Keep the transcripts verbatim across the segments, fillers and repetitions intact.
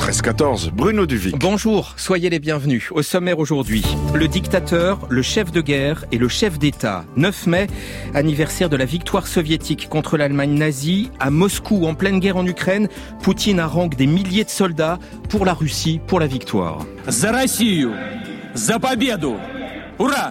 treize quatorze, Bruno Duvic. Bonjour, soyez les bienvenus. Au sommaire aujourd'hui, le dictateur, le chef de guerre et le chef d'État. neuf mai, anniversaire de la victoire soviétique contre l'Allemagne nazie. À Moscou, en pleine guerre en Ukraine, Poutine harangue des milliers de soldats pour la Russie, pour la victoire. За Россию, за победу! Ура!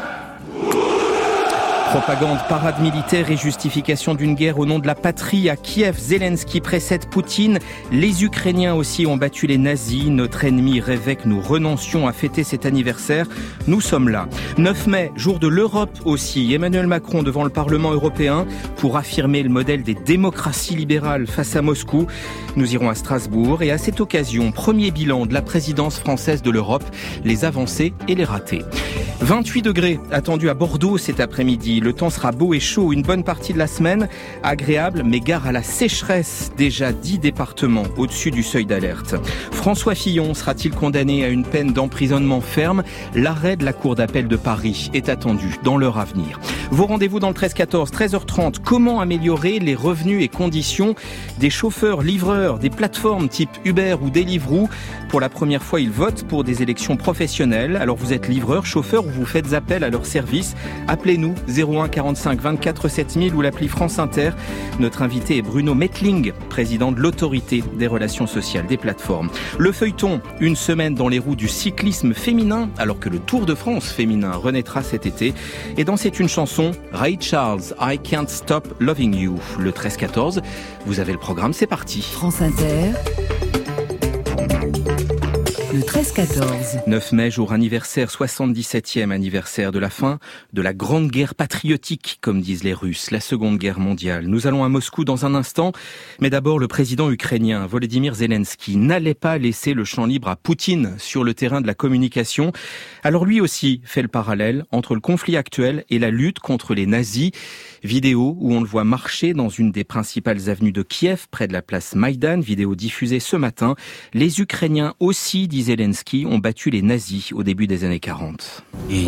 Propagande, parade militaire et justification d'une guerre au nom de la patrie à Kiev. Zelensky précède Poutine. Les Ukrainiens aussi ont battu les nazis. Notre ennemi rêvait que nous renoncions à fêter cet anniversaire. Nous sommes là. neuf mai, jour de l'Europe aussi. Emmanuel Macron devant le Parlement européen pour affirmer le modèle des démocraties libérales face à Moscou. Nous irons à Strasbourg et à cette occasion, premier bilan de la présidence française de l'Europe, les avancées et les ratés. vingt-huit degrés attendus à Bordeaux cet après-midi. Le temps sera beau et chaud une bonne partie de la semaine. Agréable, mais gare à la sécheresse. Déjà dix départements au-dessus du seuil d'alerte. François Fillon sera-t-il condamné à une peine d'emprisonnement ferme? L'arrêt de la Cour d'appel de Paris est attendu dans l'heure à venir. Vos rendez-vous dans le treize quatorze, treize heures trente. Comment améliorer les revenus et conditions des chauffeurs, livreurs, des plateformes type Uber ou Deliveroo? Pour la première fois, ils votent pour des élections professionnelles. Alors vous êtes livreur, chauffeur ou vous faites appel à leur service? Appelez-nous zéro un quarante-cinq vingt-quatre sept mille ou l'appli France Inter. Notre invité est Bruno Mettling, président de l'autorité des relations sociales des plateformes. Le feuilleton, une semaine dans les roues du cyclisme féminin, alors que le Tour de France féminin renaîtra cet été. Et dans C'est une chanson, Ray Charles, I Can't Stop Loving You. Le treize quatorze, vous avez le programme, c'est parti. France Inter. Le treize quatorze. neuf mai, jour anniversaire, soixante-dix-septième anniversaire de la fin de la grande guerre patriotique, comme disent les Russes, la seconde guerre mondiale. Nous allons à Moscou dans un instant, mais d'abord le président ukrainien, Volodymyr Zelensky, n'allait pas laisser le champ libre à Poutine sur le terrain de la communication. Alors lui aussi fait le parallèle entre le conflit actuel et la lutte contre les nazis. Vidéo où on le voit marcher dans une des principales avenues de Kiev, près de la place Maïdan, vidéo diffusée ce matin. Les Ukrainiens aussi, dit Zelensky, ont battu les nazis au début des années quarante.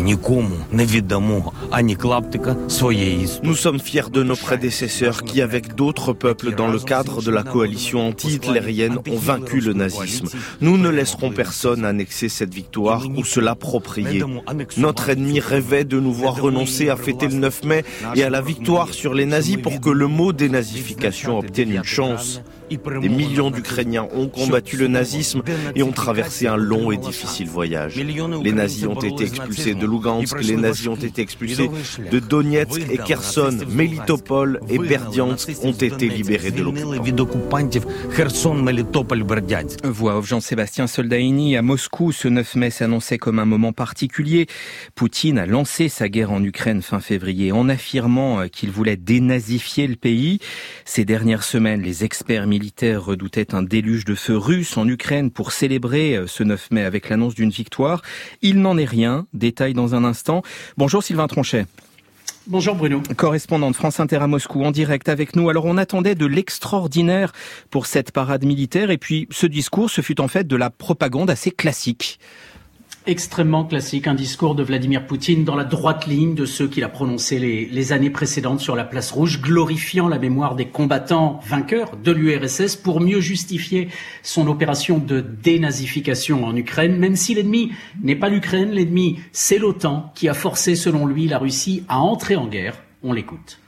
Nous sommes fiers de nos prédécesseurs qui, avec d'autres peuples dans le cadre de la coalition anti-hitlérienne, ont vaincu le nazisme. Nous ne laisserons personne annexer cette victoire ou se l'approprier. Notre ennemi rêvait de nous voir renoncer à fêter le neuf mai et à la victoire sur les nazis pour que le mot dénazification obtienne une chance. Des millions d'Ukrainiens ont combattu le nazisme et ont traversé un long et difficile voyage. Les nazis ont été expulsés de Lugansk, les nazis ont été expulsés de Donetsk et Kherson, Melitopol et Berdiansk ont été libérés de l'occupant. Voix off Jean-Sébastien Soldaini. À Moscou, ce neuf mai s'annonçait comme un moment particulier. Poutine a lancé sa guerre en Ukraine fin février en affirmant qu'il voulait dénazifier le pays. Ces dernières semaines, les experts militaires militaires redoutaient un déluge de feu russe en Ukraine pour célébrer ce neuf mai avec l'annonce d'une victoire. Il n'en est rien. Détail dans un instant. Bonjour Sylvain Tronchet. Bonjour Bruno. Correspondant de France Inter à Moscou, en direct avec nous. Alors on attendait de l'extraordinaire pour cette parade militaire et puis ce discours, ce fut en fait de la propagande assez classique. Extrêmement classique, un discours de Vladimir Poutine dans la droite ligne de ceux qu'il a prononcés les, les années précédentes sur la place rouge, glorifiant la mémoire des combattants vainqueurs de l'U R S S pour mieux justifier son opération de dénazification en Ukraine, même si l'ennemi n'est pas l'Ukraine, l'ennemi c'est l'OTAN qui a forcé selon lui la Russie à entrer en guerre. On l'écoute.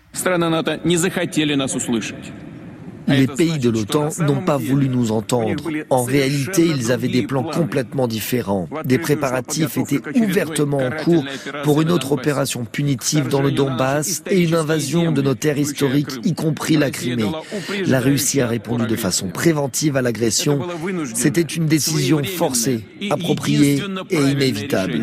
Les pays de l'OTAN n'ont pas voulu nous entendre. En réalité, ils avaient des plans complètement différents. Des préparatifs étaient ouvertement en cours pour une autre opération punitive dans le Donbass et une invasion de nos terres historiques, y compris la Crimée. La Russie a répondu de façon préventive à l'agression. C'était une décision forcée, appropriée et inévitable.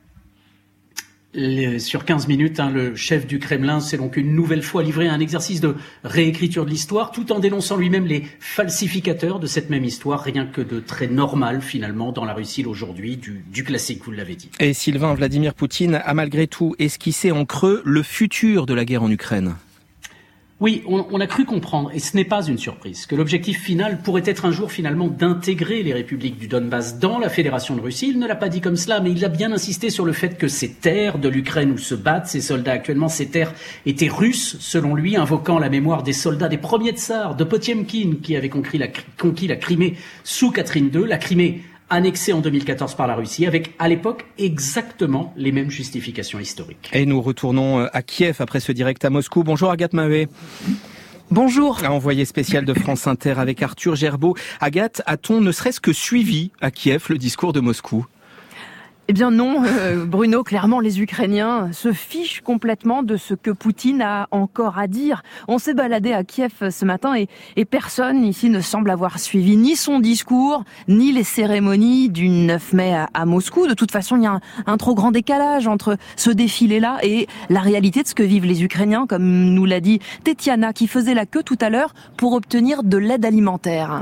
Les, sur quinze minutes, hein, le chef du Kremlin s'est donc une nouvelle fois livré à un exercice de réécriture de l'histoire, tout en dénonçant lui-même les falsificateurs de cette même histoire, rien que de très normal finalement dans la Russie d'aujourd'hui, du, du classique, vous l'avez dit. Et Sylvain, Vladimir Poutine a malgré tout esquissé en creux le futur de la guerre en Ukraine. Oui, on, on a cru comprendre, et ce n'est pas une surprise, que l'objectif final pourrait être un jour finalement d'intégrer les républiques du Donbass dans la Fédération de Russie. Il ne l'a pas dit comme cela, mais il a bien insisté sur le fait que ces terres de l'Ukraine où se battent ces soldats actuellement, ces terres étaient russes, selon lui, invoquant la mémoire des soldats des premiers tsars, de Potiemkin, qui avait conquis la, conquis la Crimée sous Catherine deux, la Crimée annexée en deux mille quatorze par la Russie, avec à l'époque exactement les mêmes justifications historiques. Et nous retournons à Kiev après ce direct à Moscou. Bonjour Agathe Mahé. Bonjour. Envoyé spécial de France Inter avec Arthur Gerbeau. Agathe, a-t-on ne serait-ce que suivi à Kiev le discours de Moscou ? Eh bien non, euh, Bruno, clairement les Ukrainiens se fichent complètement de ce que Poutine a encore à dire. On s'est baladé à Kiev ce matin et, et personne ici ne semble avoir suivi ni son discours, ni les cérémonies du neuf mai à, à Moscou. De toute façon, il y a un, un trop grand décalage entre ce défilé-là et la réalité de ce que vivent les Ukrainiens, comme nous l'a dit Tetiana, qui faisait la queue tout à l'heure pour obtenir de l'aide alimentaire.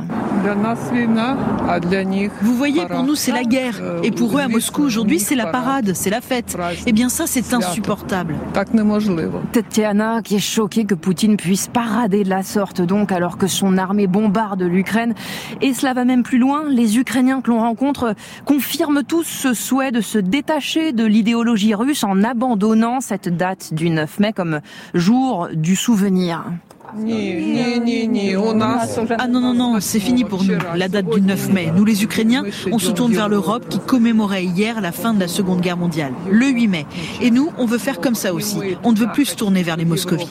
Vous voyez, pour nous, c'est la guerre. Et pour eux, à Moscou, aujourd'hui, c'est la parade, c'est la fête. Eh bien ça, c'est insupportable. Tetiana, qui est choquée que Poutine puisse parader de la sorte, donc, alors que son armée bombarde l'Ukraine. Et cela va même plus loin. Les Ukrainiens que l'on rencontre confirment tous ce souhait de se détacher de l'idéologie russe en abandonnant cette date du neuf mai comme jour du souvenir. Ah non, non, non, c'est fini pour nous, la date du neuf mai. Nous, les Ukrainiens, on se tourne vers l'Europe qui commémorait hier la fin de la Seconde Guerre mondiale, le huit mai. Et nous, on veut faire comme ça aussi. On ne veut plus se tourner vers les moscovites.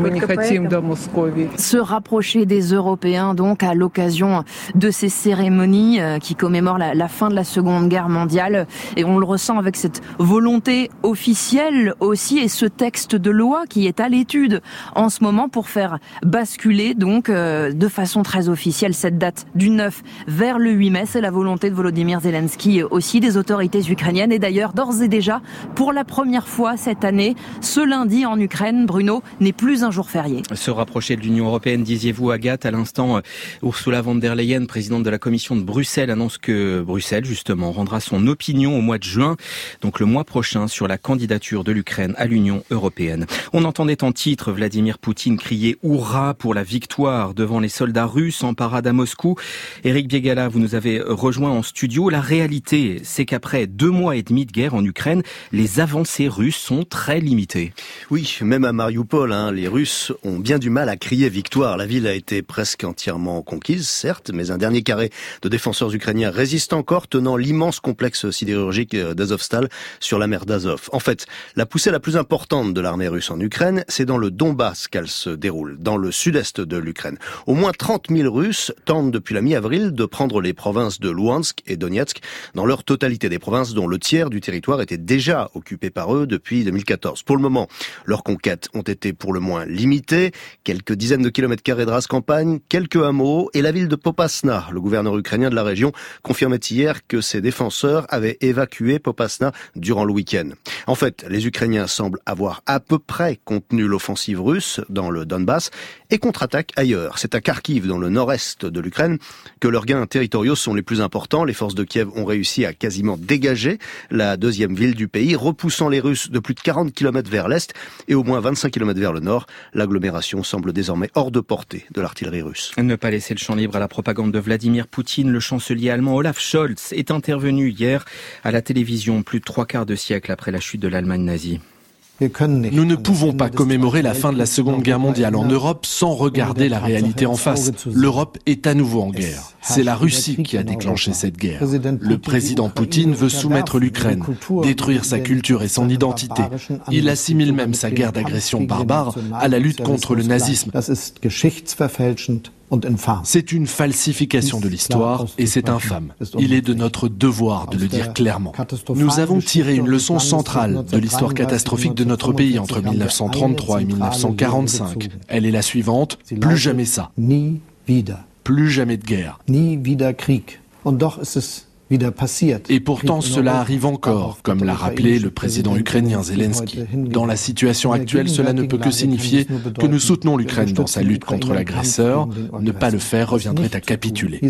Se rapprocher des Européens, donc, à l'occasion de ces cérémonies qui commémorent la, la fin de la Seconde Guerre mondiale. Et on le ressent avec cette volonté officielle aussi et ce texte de loi qui est à l'étude en ce moment pour faire basculer donc euh, de façon très officielle cette date du neuf vers le huit mai. C'est la volonté de Volodymyr Zelensky aussi, des autorités ukrainiennes. Et d'ailleurs, d'ores et déjà, pour la première fois cette année, ce lundi en Ukraine, Bruno, n'est plus un jour férié. Se rapprocher de l'Union européenne, disiez-vous Agathe. À l'instant, Ursula von der Leyen, présidente de la Commission de Bruxelles, annonce que Bruxelles, justement, rendra son opinion au mois de juin, donc le mois prochain, sur la candidature de l'Ukraine à l'Union européenne. On entendait en titre Vladimir Poutine crier « Hourra » pour la victoire devant les soldats russes en parade à Moscou. Éric Biegala, vous nous avez rejoint en studio. La réalité, c'est qu'après deux mois et demi de guerre en Ukraine, les avancées russes sont très limitées. Oui, même à Mariupol, hein, les Russes ont bien du mal à crier victoire. La ville a été presque entièrement conquise, certes, mais un dernier carré de défenseurs ukrainiens résiste encore, tenant l'immense complexe sidérurgique d'Azovstal sur la mer d'Azov. En fait, la poussée la plus importante de l'armée russe en Ukraine, c'est dans le Donbass qu'elle se déroule, dans le sud-est de l'Ukraine. Au moins trente mille Russes tentent depuis la mi-avril de prendre les provinces de Louhansk et Donetsk dans leur totalité, des provinces dont le tiers du territoire était déjà occupé par eux depuis deux mille quatorze. Pour le moment, leurs conquêtes ont été pour le moins limitées, quelques dizaines de kilomètres carrés de race-campagne, quelques hameaux et la ville de Popasna. Le gouverneur ukrainien de la région confirmait hier que ses défenseurs avaient évacué Popasna durant le week-end. En fait, les Ukrainiens semblent avoir à peu près contenu l'offensive russe dans le Donbass et contre-attaquent ailleurs. C'est à Kharkiv, dans le nord-est de l'Ukraine, que leurs gains territoriaux sont les plus importants. Les forces de Kiev ont réussi à quasiment dégager la deuxième ville du pays, repoussant les Russes de plus de quarante kilomètres vers l'est et au moins vingt-cinq kilomètres vers le nord. L'agglomération semble désormais hors de portée de l'artillerie russe. Ne pas laisser le champ libre à la propagande de Vladimir Poutine. Le chancelier allemand Olaf Scholz est intervenu hier à la télévision, plus de trois quarts de siècle après la chute de l'Allemagne nazie. Nous ne pouvons pas commémorer la fin de la Seconde Guerre mondiale en Europe sans regarder la réalité en face. L'Europe est à nouveau en guerre. C'est la Russie qui a déclenché cette guerre. Le président Poutine veut soumettre l'Ukraine, détruire sa culture et son identité. Il assimile même sa guerre d'agression barbare à la lutte contre le nazisme. C'est une falsification de l'histoire et c'est infâme. Il est de notre devoir de le dire clairement. Nous avons tiré une leçon centrale de l'histoire catastrophique de notre pays entre mille neuf cent trente-trois et mille neuf cent quarante-cinq. Elle est la suivante, plus jamais ça. Plus jamais de guerre. Et pourtant, cela arrive encore, comme l'a rappelé le président ukrainien Zelensky. Dans la situation actuelle, cela ne peut que signifier que nous soutenons l'Ukraine dans sa lutte contre l'agresseur. Ne pas le faire reviendrait à capituler.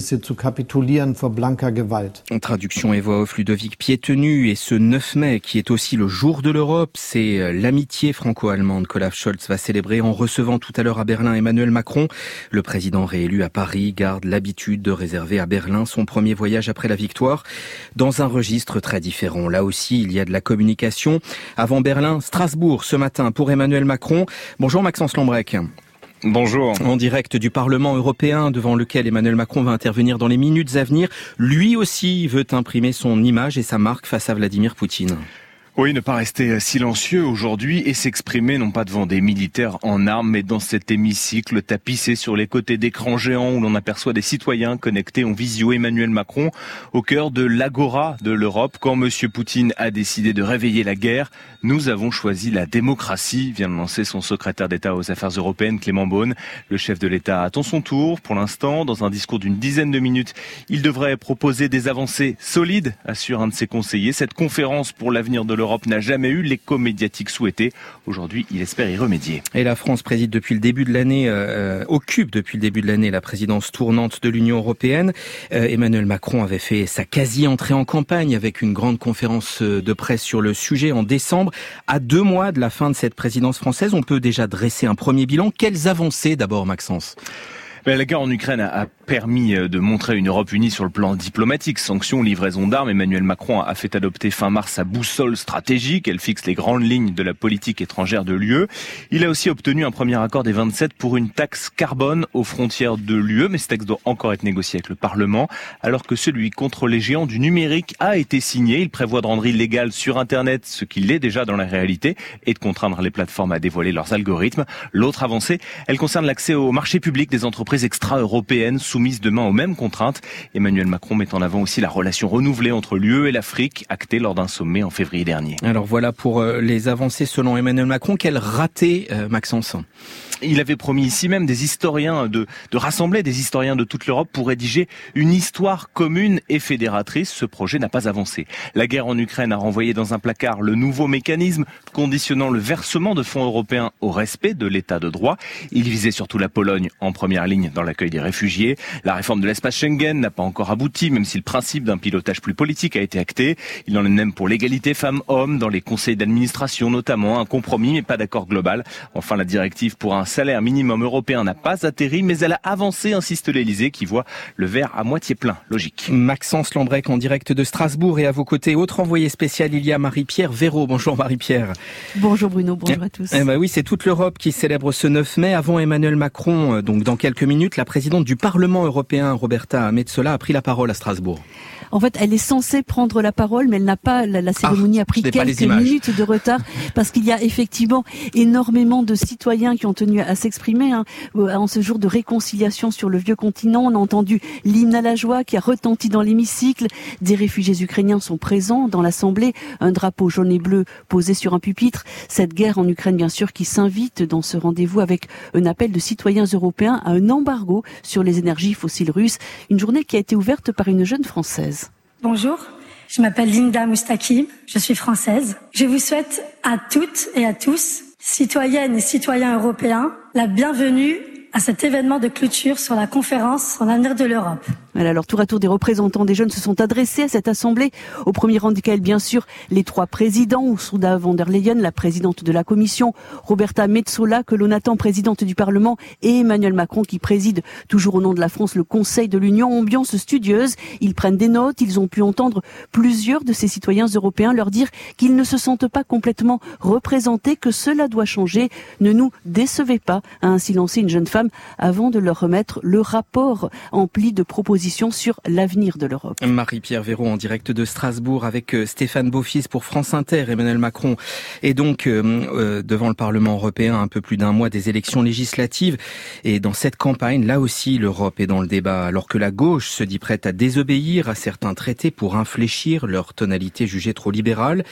En traduction et voix off, Ludovic Piétenu, et ce neuf mai, qui est aussi le jour de l'Europe, c'est l'amitié franco-allemande qu'Olaf Scholz va célébrer en recevant tout à l'heure à Berlin Emmanuel Macron. Le président réélu à Paris garde l'habitude de réserver à Berlin son premier voyage après la victoire, dans un registre très différent. Là aussi, il y a de la communication. Avant Berlin, Strasbourg ce matin pour Emmanuel Macron. Bonjour Maxence Lambrecq. Bonjour. En direct du Parlement européen, devant lequel Emmanuel Macron va intervenir dans les minutes à venir. Lui aussi veut imprimer son image et sa marque face à Vladimir Poutine. Oui, ne pas rester silencieux aujourd'hui et s'exprimer non pas devant des militaires en armes, mais dans cet hémicycle tapissé sur les côtés d'écrans géants où l'on aperçoit des citoyens connectés en visio. Emmanuel Macron au cœur de l'agora de l'Europe. Quand Monsieur Poutine a décidé de réveiller la guerre, nous avons choisi la démocratie, vient de lancer son secrétaire d'État aux Affaires européennes, Clément Beaune. Le chef de l'État attend son tour. Pour l'instant, dans un discours d'une dizaine de minutes, il devrait proposer des avancées solides, assure un de ses conseillers. Cette conférence pour l'avenir de l'Europe L'Europe n'a jamais eu l'écho médiatique souhaité. Aujourd'hui, il espère y remédier. Et la France préside depuis le début de l'année, euh, occupe depuis le début de l'année la présidence tournante de l'Union européenne. Euh, Emmanuel Macron avait fait sa quasi-entrée en campagne avec une grande conférence de presse sur le sujet en décembre. À deux mois de la fin de cette présidence française, on peut déjà dresser un premier bilan. Quelles avancées d'abord, Maxence ? La guerre en Ukraine a permis de montrer une Europe unie sur le plan diplomatique. Sanctions, livraison d'armes. Emmanuel Macron a fait adopter fin mars sa boussole stratégique. Elle fixe les grandes lignes de la politique étrangère de l'U E. Il a aussi obtenu un premier accord des vingt-sept pour une taxe carbone aux frontières de l'U E. Mais ce texte doit encore être négocié avec le Parlement. Alors que celui contre les géants du numérique a été signé. Il prévoit de rendre illégal sur Internet ce qui l'est déjà dans la réalité et de contraindre les plateformes à dévoiler leurs algorithmes. L'autre avancée, elle concerne l'accès au marché public des entreprises extra-européennes soumises demain aux mêmes contraintes. Emmanuel Macron met en avant aussi la relation renouvelée entre l'U E et l'Afrique, actée lors d'un sommet en février dernier. Alors voilà pour les avancées selon Emmanuel Macron. Quel raté, euh, Maxence ? Il avait promis ici même des historiens de, de rassembler des historiens de toute l'Europe pour rédiger une histoire commune et fédératrice. Ce projet n'a pas avancé. La guerre en Ukraine a renvoyé dans un placard le nouveau mécanisme conditionnant le versement de fonds européens au respect de l'état de droit. Il visait surtout la Pologne en première ligne dans l'accueil des réfugiés. La réforme de l'espace Schengen n'a pas encore abouti, même si le principe d'un pilotage plus politique a été acté. Il en est même pour l'égalité femmes-hommes dans les conseils d'administration notamment. Un compromis mais pas d'accord global. Enfin, la directive pour un salaire minimum européen n'a pas atterri, mais elle a avancé, insiste l'Elysée, qui voit le verre à moitié plein. Logique. Maxence Lambrecq en direct de Strasbourg, et à vos côtés, autre envoyé spécial, il y a Marie-Pierre Véraud. Bonjour Marie-Pierre. Bonjour Bruno, bonjour à tous. Eh ben oui, c'est toute l'Europe qui célèbre ce neuf mai. Avant Emmanuel Macron, donc dans quelques minutes, la présidente du Parlement européen, Roberta Metsola, a pris la parole à Strasbourg. En fait, elle est censée prendre la parole, mais elle n'a pas, la, la cérémonie ah, a pris quelques minutes de retard, parce qu'il y a effectivement énormément de citoyens qui ont tenu à s'exprimer, hein, en ce jour de réconciliation sur le vieux continent. On a entendu l'hymne à la joie qui a retenti dans l'hémicycle. Des réfugiés ukrainiens sont présents dans l'Assemblée, un drapeau jaune et bleu posé sur un pupitre. Cette guerre en Ukraine, bien sûr, qui s'invite dans ce rendez-vous avec un appel de citoyens européens à un embargo sur les énergies fossiles russes. Une journée qui a été ouverte par une jeune Française. Bonjour, je m'appelle Linda Moustaki, je suis française. Je vous souhaite à toutes et à tous, citoyennes et citoyens européens, la bienvenue à cet événement de clôture sur la conférence sur l'avenir de l'Europe. Alors, tour à tour, des représentants des jeunes se sont adressés à cette assemblée. Au premier rang duquel, bien sûr, les trois présidents, Ursula von der Leyen, la présidente de la Commission, Roberta Metsola, que l'on attend présidente du Parlement, et Emmanuel Macron, qui préside toujours au nom de la France le Conseil de l'Union. Ambiance studieuse. Ils prennent des notes. Ils ont pu entendre plusieurs de ces citoyens européens leur dire qu'ils ne se sentent pas complètement représentés, que cela doit changer. Ne nous décevez pas, a ainsi lancé une jeune femme avant de leur remettre le rapport empli de propositions sur l'avenir de l'Europe. Marie-Pierre Véraud en direct de Strasbourg avec Stéphane Beaufils pour France Inter. Emmanuel Macron est donc euh, devant le Parlement européen un peu plus d'un mois des élections législatives. Et dans cette campagne, là aussi, l'Europe est dans le débat. Alors que la gauche se dit prête à désobéir à certains traités pour infléchir leur tonalité jugée trop libérale,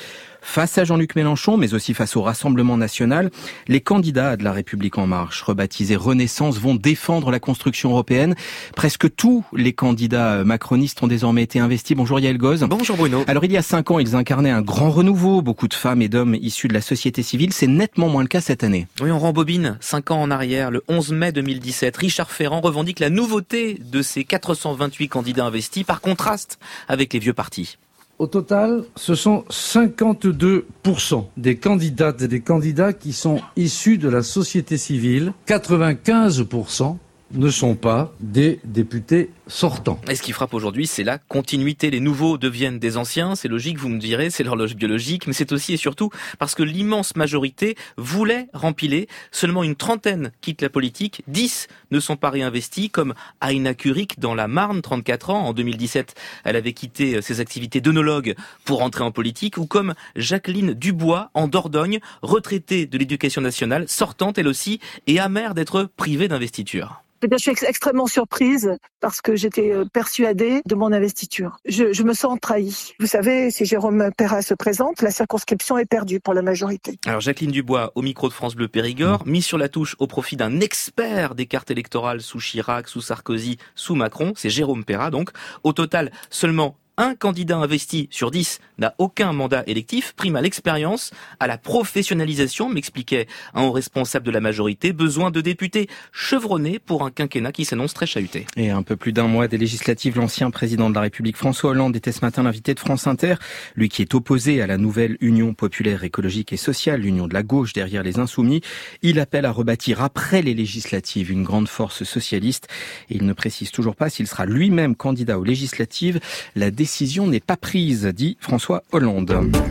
Face à Jean-Luc Mélenchon, mais aussi face au Rassemblement national, les candidats de la République en marche, rebaptisés Renaissance, vont défendre la construction européenne. Presque tous les candidats macronistes ont désormais été investis. Bonjour Yael Goz. Bonjour Bruno. Alors il y a cinq ans, ils incarnaient un grand renouveau. Beaucoup de femmes et d'hommes issus de la société civile. C'est nettement moins le cas cette année. Oui, on rembobine cinq ans en arrière. Le onze mai deux mille dix-sept, Richard Ferrand revendique la nouveauté de ces quatre cent vingt-huit candidats investis par contraste avec les vieux partis. Au total, ce sont cinquante-deux pour cent des candidates et des candidats qui sont issus de la société civile. quatre-vingt-quinze pour cent ne sont pas des députés sortants. Et ce qui frappe aujourd'hui, c'est la continuité. Les nouveaux deviennent des anciens, c'est logique, vous me direz, c'est l'horloge biologique, mais c'est aussi et surtout parce que l'immense majorité voulait rempiler. Seulement une trentaine quittent la politique, dix ne sont pas réinvestis, comme Aïna Kurik dans la Marne, trente-quatre ans. En deux mille dix-sept, elle avait quitté ses activités d'œnologue pour entrer en politique, ou comme Jacqueline Dubois en Dordogne, retraitée de l'éducation nationale, sortante elle aussi, et amère d'être privée d'investiture. Je suis extrêmement surprise parce que j'étais persuadée de mon investiture. Je, je me sens trahie. Vous savez, si Jérôme Perra se présente, la circonscription est perdue pour la majorité. Alors Jacqueline Dubois, au micro de France Bleu Périgord, mise sur la touche au profit d'un expert des cartes électorales sous Chirac, sous Sarkozy, sous Macron, c'est Jérôme Perra donc. Au total, seulement un candidat investi sur dix n'a aucun mandat électif, prime à l'expérience, à la professionnalisation, m'expliquait un haut responsable de la majorité, besoin de députés chevronnés pour un quinquennat qui s'annonce très chahuté. Et un peu plus d'un mois des législatives, l'ancien président de la République François Hollande était ce matin l'invité de France Inter, lui qui est opposé à la nouvelle Union populaire écologique et sociale, l'union de la gauche derrière les insoumis. Il appelle à rebâtir après les législatives une grande force socialiste et il ne précise toujours pas s'il sera lui-même candidat aux législatives. La La décision n'est pas prise, dit François Hollande.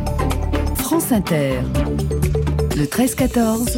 France Inter, le treize quatorze,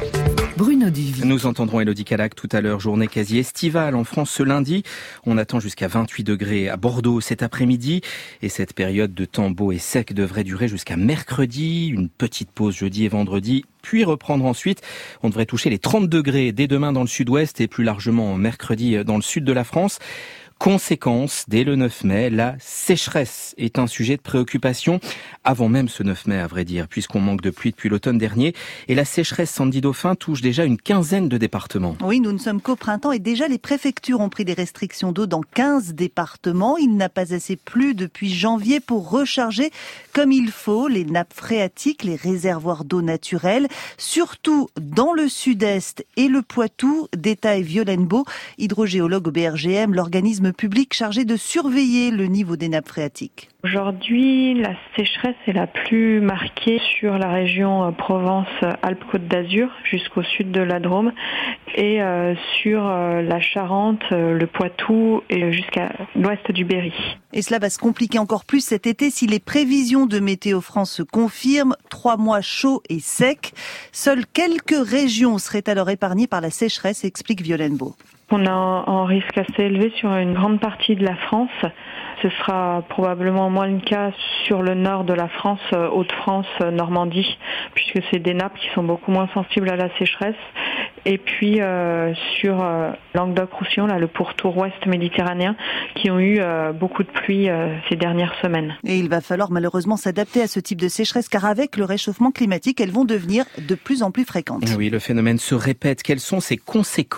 Bruno Duvis. Nous entendrons Élodie Calac tout à l'heure, journée quasi estivale en France ce lundi. On attend jusqu'à vingt-huit degrés à Bordeaux cet après-midi. Et cette période de temps beau et sec devrait durer jusqu'à mercredi. Une petite pause jeudi et vendredi, puis reprendre ensuite. On devrait toucher les trente degrés dès demain dans le sud-ouest et plus largement mercredi dans le sud de la France. Conséquence, dès le neuf mai, la sécheresse est un sujet de préoccupation, avant même ce neuf mai à vrai dire, puisqu'on manque de pluie depuis l'automne dernier. Et la sécheresse Sandy Dauphin touche déjà une quinzaine de départements. Oui, nous ne sommes qu'au printemps et déjà les préfectures ont pris des restrictions d'eau dans quinze départements. Il n'a pas assez plu depuis janvier pour recharger comme il faut les nappes phréatiques, les réservoirs d'eau naturelle, surtout dans le sud-est et le Poitou, détaille Violaine Beau, hydrogéologue au B R G M, l'organisme public chargé de surveiller le niveau des nappes phréatiques. Aujourd'hui, la sécheresse est la plus marquée sur la région Provence-Alpes-Côte d'Azur jusqu'au sud de la Drôme et euh, sur euh, la Charente, euh, le Poitou et jusqu'à l'ouest du Berry. Et cela va se compliquer encore plus cet été si les prévisions de Météo France se confirment. Trois mois chauds et secs. Seules quelques régions seraient alors épargnées par la sécheresse, explique Violaine Beau. On a un risque assez élevé sur une grande partie de la France. Ce sera probablement moins le cas sur le nord de la France, Hauts-de-France, Normandie, puisque c'est des nappes qui sont beaucoup moins sensibles à la sécheresse. Et puis euh, sur euh, Languedoc-Roussillon, là, le pourtour ouest méditerranéen, qui ont eu euh, beaucoup de pluie euh, ces dernières semaines. Et il va falloir malheureusement s'adapter à ce type de sécheresse, car avec le réchauffement climatique, elles vont devenir de plus en plus fréquentes. Oui, le phénomène se répète. Quelles sont ses conséquences ?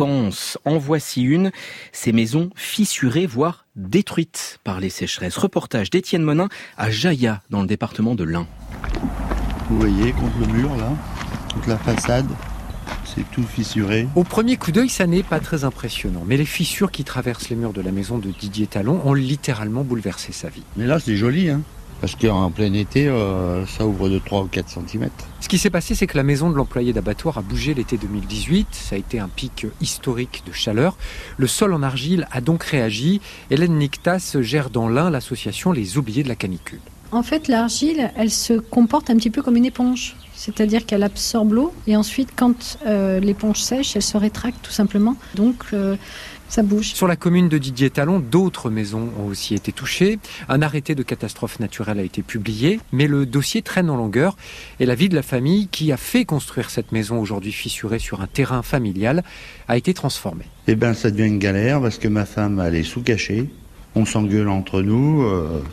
En voici une. Ces maisons fissurées, voire détruites par les sécheresses. Reportage d'Étienne Monin à Jaillat, dans le département de l'Ain. Vous voyez, contre le mur, là, contre la façade, c'est tout fissuré. Au premier coup d'œil, ça n'est pas très impressionnant. Mais les fissures qui traversent les murs de la maison de Didier Talon ont littéralement bouleversé sa vie. Mais là, c'est joli, hein. Parce qu'en plein été, euh, ça ouvre de trois ou quatre centimètres. Ce qui s'est passé, c'est que la maison de l'employé d'abattoir a bougé l'été deux mille dix-huit. Ça a été un pic historique de chaleur. Le sol en argile a donc réagi. Hélène Nictas gère dans l'Ain l'association Les Oubliés de la canicule. En fait, l'argile, elle se comporte un petit peu comme une éponge. C'est-à-dire qu'elle absorbe l'eau et ensuite, quand euh, l'éponge sèche, elle se rétracte tout simplement. Donc, euh, ça bouge. Sur la commune de Didier Talon, d'autres maisons ont aussi été touchées. Un arrêté de catastrophe naturelle a été publié, mais le dossier traîne en longueur. Et la vie de la famille qui a fait construire cette maison aujourd'hui fissurée sur un terrain familial a été transformée. Eh bien, ça devient une galère parce que ma femme, elle est sous cachée. On s'engueule entre nous. Euh...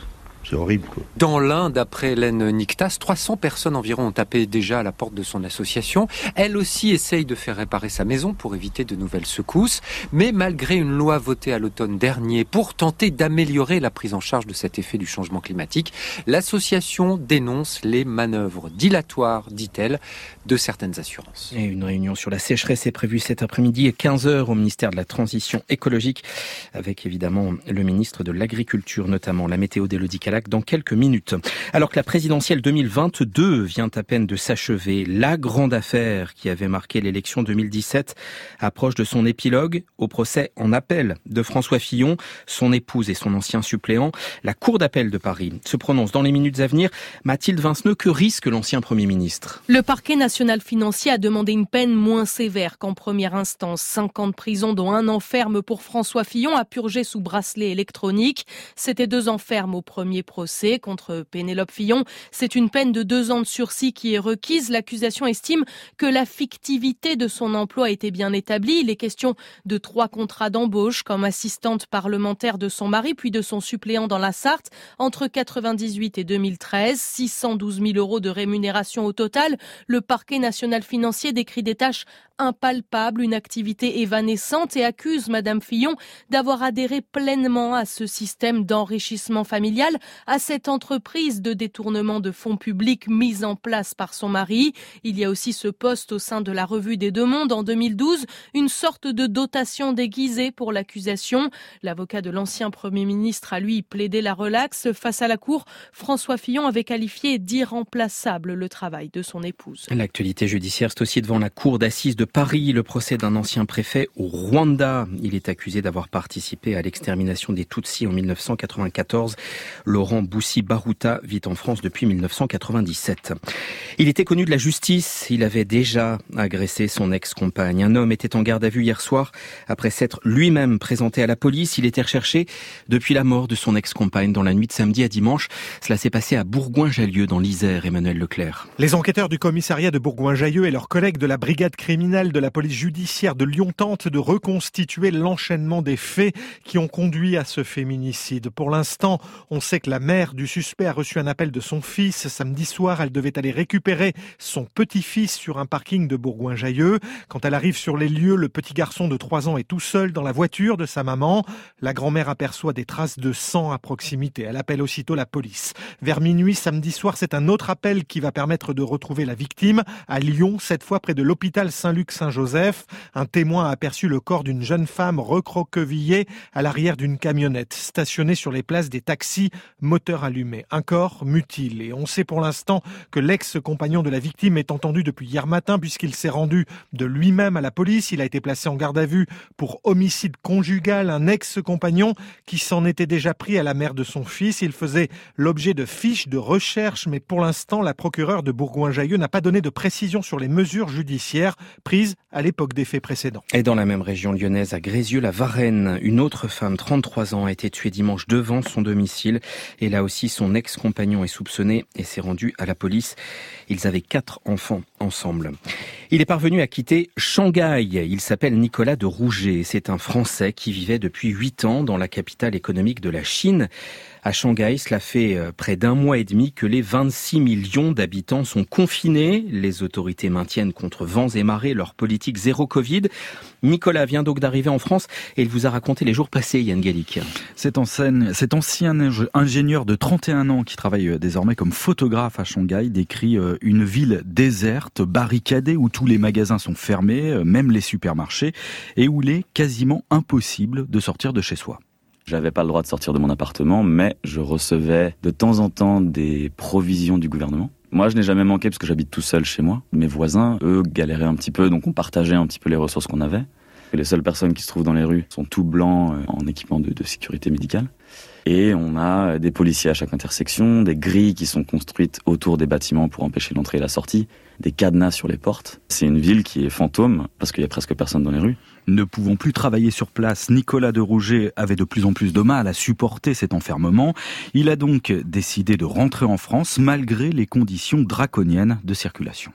C'est horrible, quoi. Dans l'Ain, d'après Hélène Nictas, trois cents personnes environ ont tapé déjà à la porte de son association. Elle aussi essaye de faire réparer sa maison pour éviter de nouvelles secousses. Mais malgré une loi votée à l'automne dernier pour tenter d'améliorer la prise en charge de cet effet du changement climatique, l'association dénonce les manœuvres dilatoires, dit-elle, de certaines assurances. Et une réunion sur la sécheresse est prévue cet après-midi à quinze heures au ministère de la Transition écologique, avec évidemment le ministre de l'Agriculture, notamment. La météo d'Élodie Calac dans quelques minutes. Alors que la présidentielle deux mille vingt-deux vient à peine de s'achever, la grande affaire qui avait marqué l'élection deux mille dix-sept approche de son épilogue au procès en appel de François Fillon, son épouse et son ancien suppléant. La Cour d'appel de Paris se prononce dans les minutes à venir. Mathilde Vinceneux, que risque l'ancien Premier ministre ? Le parquet national financier a demandé une peine moins sévère qu'en première instance. Cinq ans de prison, dont un an ferme pour François Fillon, à purger sous bracelet électronique. C'était deux ans ferme au premier procès contre Pénélope Fillon. C'est une peine de deux ans de sursis qui est requise. L'accusation estime que la fictivité de son emploi était bien établie. Il est question de trois contrats d'embauche comme assistante parlementaire de son mari puis de son suppléant dans la Sarthe entre quatre-vingt-dix-huit et deux mille treize. six cent douze mille euros de rémunération au total. Le parquet national financier décrit des tâches impalpables, une activité évanescente et accuse Madame Fillon d'avoir adhéré pleinement à ce système d'enrichissement familial, à cette entreprise de détournement de fonds publics mise en place par son mari. Il y a aussi ce poste au sein de la Revue des Deux Mondes en deux mille douze, une sorte de dotation déguisée pour l'accusation. L'avocat de l'ancien Premier ministre a lui plaidé la relaxe. Face à la Cour, François Fillon avait qualifié d'irremplaçable le travail de son épouse. L'actualité judiciaire, c'est aussi devant la Cour d'assises de Paris, le procès d'un ancien préfet au Rwanda. Il est accusé d'avoir participé à l'extermination des Tutsis en mille neuf cent quatre-vingt-quatorze. Laurent Boussi-Baruta vit en France depuis mille neuf cent quatre-vingt-dix-sept. Il était connu de la justice. Il avait déjà agressé son ex-compagne. Un homme était en garde à vue hier soir après s'être lui-même présenté à la police. Il était recherché depuis la mort de son ex-compagne dans la nuit de samedi à dimanche. Cela s'est passé à Bourgoin-Jallieu dans l'Isère, Emmanuel Leclerc. Les enquêteurs du commissariat de Bourgoin-Jallieu et leurs collègues de la brigade criminelle de la police judiciaire de Lyon tentent de reconstituer l'enchaînement des faits qui ont conduit à ce féminicide. Pour l'instant, on sait que la mère du suspect a reçu un appel de son fils. Samedi soir, elle devait aller récupérer son petit-fils sur un parking de Bourgoin-Jallieu. Quand elle arrive sur les lieux, le petit garçon de trois ans est tout seul dans la voiture de sa maman. La grand-mère aperçoit des traces de sang à proximité. Elle appelle aussitôt la police. Vers minuit, samedi soir, c'est un autre appel qui va permettre de retrouver la victime à Lyon, cette fois près de l'hôpital Saint-Luc-Saint-Joseph. Un témoin a aperçu le corps d'une jeune femme recroquevillée à l'arrière d'une camionnette stationnée sur les places des taxis, moteur allumé. Un corps mutilé. On sait pour l'instant que l'ex-compagnon de la victime est entendu depuis hier matin puisqu'il s'est rendu de lui-même à la police. Il a été placé en garde à vue pour homicide conjugal. Un ex-compagnon qui s'en était déjà pris à la mère de son fils. Il faisait l'objet de fiches de recherche, mais pour l'instant, la procureure de Bourgoin-Jallieu n'a pas donné de précision sur les mesures judiciaires prises à l'époque des faits précédents. Et dans la même région lyonnaise, à Grézieux-la-Varenne, une autre femme, trente-trois ans, a été tuée dimanche devant son domicile. Et là aussi, son ex-compagnon est soupçonné et s'est rendu à la police. Ils avaient quatre enfants ensemble. Il est parvenu à quitter Shanghai. Il s'appelle Nicolas de Rouget. C'est un Français qui vivait depuis huit ans dans la capitale économique de la Chine. À Shanghai, cela fait près d'un mois et demi que les vingt-six millions d'habitants sont confinés. Les autorités maintiennent contre vents et marées leur politique zéro Covid. Nicolas vient donc d'arriver en France et il vous a raconté les jours passés, Yann Gallic. Cet ancien, cet ancien ingénieur de trente et un ans qui travaille désormais comme photographe à Shanghai décrit une ville déserte, barricadée, où tous les magasins sont fermés, même les supermarchés, et où il est quasiment impossible de sortir de chez soi. J'avais pas le droit de sortir de mon appartement, mais je recevais de temps en temps des provisions du gouvernement. Moi, je n'ai jamais manqué parce que j'habite tout seul chez moi. Mes voisins, eux, galéraient un petit peu, donc on partageait un petit peu les ressources qu'on avait. Les seules personnes qui se trouvent dans les rues sont tout blancs en équipement de, de sécurité médicale. Et on a des policiers à chaque intersection, des grilles qui sont construites autour des bâtiments pour empêcher l'entrée et la sortie, des cadenas sur les portes. C'est une ville qui est fantôme parce qu'il y a presque personne dans les rues. Ne pouvant plus travailler sur place, Nicolas de Rouget avait de plus en plus de mal à supporter cet enfermement. Il a donc décidé de rentrer en France malgré les conditions draconiennes de circulation.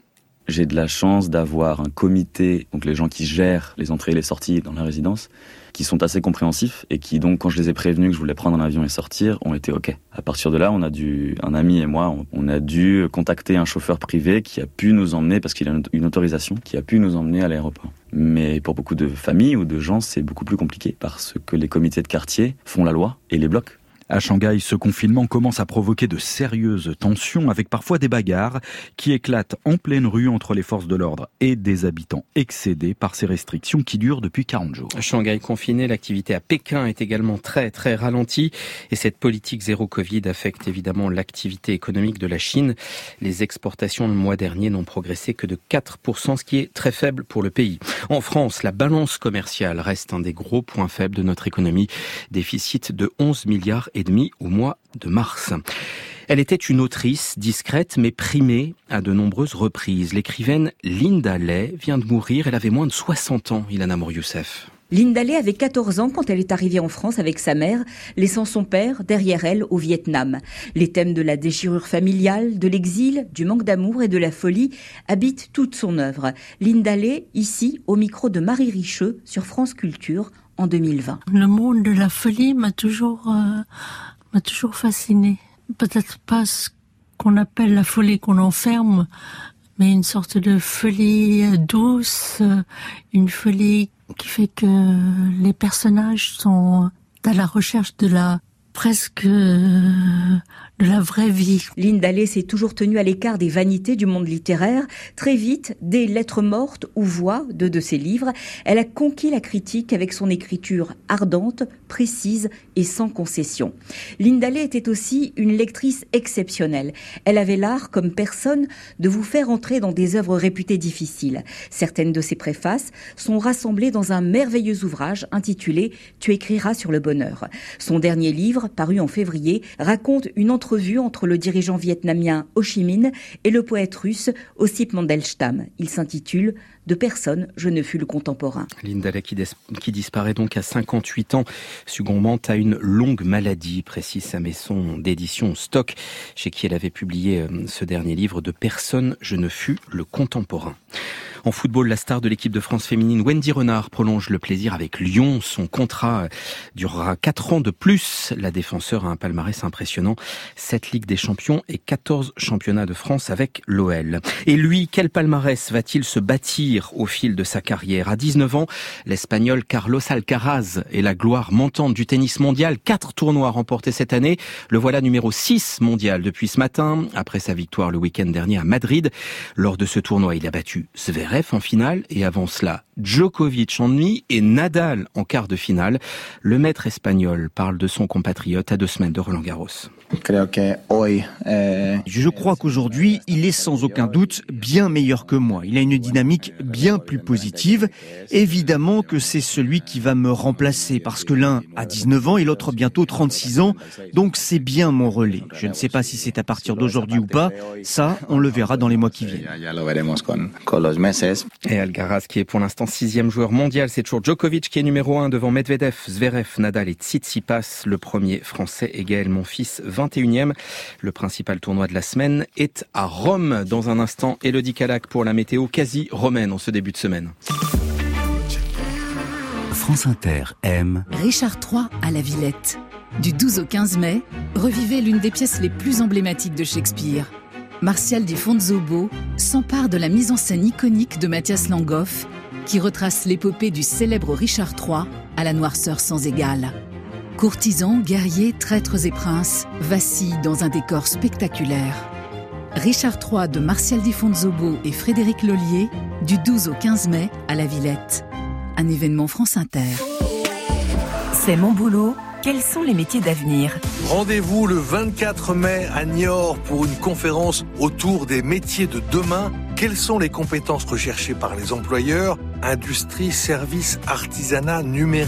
J'ai de la chance d'avoir un comité, donc les gens qui gèrent les entrées et les sorties dans la résidence, qui sont assez compréhensifs et qui donc, quand je les ai prévenus que je voulais prendre un avion et sortir, ont été OK. À partir de là, on a dû, un ami et moi, on, on a dû contacter un chauffeur privé qui a pu nous emmener, parce qu'il a une autorisation, qui a pu nous emmener à l'aéroport. Mais pour beaucoup de familles ou de gens, c'est beaucoup plus compliqué parce que les comités de quartier font la loi et les bloquent. À Shanghai, ce confinement commence à provoquer de sérieuses tensions avec parfois des bagarres qui éclatent en pleine rue entre les forces de l'ordre et des habitants excédés par ces restrictions qui durent depuis quarante jours. Shanghai confiné, l'activité à Pékin est également très très ralentie et cette politique zéro Covid affecte évidemment l'activité économique de la Chine. Les exportations le mois dernier n'ont progressé que de quatre pour cent, ce qui est très faible pour le pays. En France, la balance commerciale reste un des gros points faibles de notre économie. Déficit de onze milliards et demi au mois de mars. Elle était une autrice discrète mais primée à de nombreuses reprises. L'écrivaine Linda Lay vient de mourir. Elle avait moins de soixante ans, Ilana Mour-Youssef. Linda Lay avait quatorze ans quand elle est arrivée en France avec sa mère, laissant son père derrière elle au Vietnam. Les thèmes de la déchirure familiale, de l'exil, du manque d'amour et de la folie habitent toute son œuvre. Linda Lay, ici, au micro de Marie Richeux sur France Culture, en deux mille vingt. Le monde de la folie m'a toujours, euh, m'a toujours fascinée. Peut-être pas ce qu'on appelle la folie qu'on enferme, mais une sorte de folie douce, une folie qui fait que les personnages sont à la recherche de la presque de la vraie vie. Linda Lay s'est toujours tenue à l'écart des vanités du monde littéraire. Très vite, dès Lettres mortes ou Voix, deux de ses livres, elle a conquis la critique avec son écriture ardente, précise et sans concession. Linda Lay était aussi une lectrice exceptionnelle. Elle avait l'art, comme personne, de vous faire entrer dans des œuvres réputées difficiles. Certaines de ses préfaces sont rassemblées dans un merveilleux ouvrage intitulé « Tu écriras sur le bonheur ». Son dernier livre, paru en février, raconte une entrevue entre le dirigeant vietnamien Ho Chi Minh et le poète russe Ossip Mandelstam. Il s'intitule « De personne, je ne fus le contemporain ». Linda Lay qui, qui disparaît donc à cinquante-huit ans, succombante à une longue maladie, précise sa maison d'édition Stock, chez qui elle avait publié ce dernier livre « De personne, je ne fus le contemporain ». En football, la star de l'équipe de France féminine, Wendy Renard, prolonge le plaisir avec Lyon. Son contrat durera quatre ans de plus. La défenseur a un palmarès impressionnant. sept Ligues des Champions et quatorze Championnats de France avec l'O L. Et lui, quel palmarès va-t-il se bâtir au fil de sa carrière? À dix-neuf ans, l'Espagnol Carlos Alcaraz est la gloire montante du tennis mondial. Quatre tournois remportés cette année. Le voilà numéro six mondial depuis ce matin, après sa victoire le week-end dernier à Madrid. Lors de ce tournoi, il a battu Zverev en finale et avant cela Djokovic en demi et Nadal en quart de finale. Le maître espagnol parle de son compatriote à deux semaines de Roland-Garros. Je crois qu'aujourd'hui, il est sans aucun doute bien meilleur que moi. Il a une dynamique bien plus positive. Évidemment que c'est celui qui va me remplacer parce que l'un a dix-neuf ans et l'autre bientôt trente-six ans. Donc c'est bien mon relais. Je ne sais pas si c'est à partir d'aujourd'hui ou pas. Ça, on le verra dans les mois qui viennent. Et Alcaraz qui est pour l'instant sixième joueur mondial, c'est toujours Djokovic qui est numéro un devant Medvedev, Zverev, Nadal et Tsitsipas. Le premier français est Gaël Monfils, vingt et unième. Le principal tournoi de la semaine est à Rome. Dans un instant, Élodie Calac pour la météo quasi romaine en ce début de semaine. France Inter aime Richard trois à la Villette. Du douze au quinze mai, revivez l'une des pièces les plus emblématiques de Shakespeare. Martial di Fonzobo s'empare de la mise en scène iconique de Mathias Langhoff, qui retrace l'épopée du célèbre Richard trois à la noirceur sans égale. Courtisans, guerriers, traîtres et princes vacillent dans un décor spectaculaire. Richard trois de Martial di Fonzobo et Frédéric Lollier, du douze au quinze mai à la Villette. Un événement France Inter. C'est mon boulot. Quels sont les métiers d'avenir? Rendez-vous le vingt-quatre mai à Niort pour une conférence autour des métiers de demain. Quelles sont les compétences recherchées par les employeurs? Industrie, services, artisanat, numérique.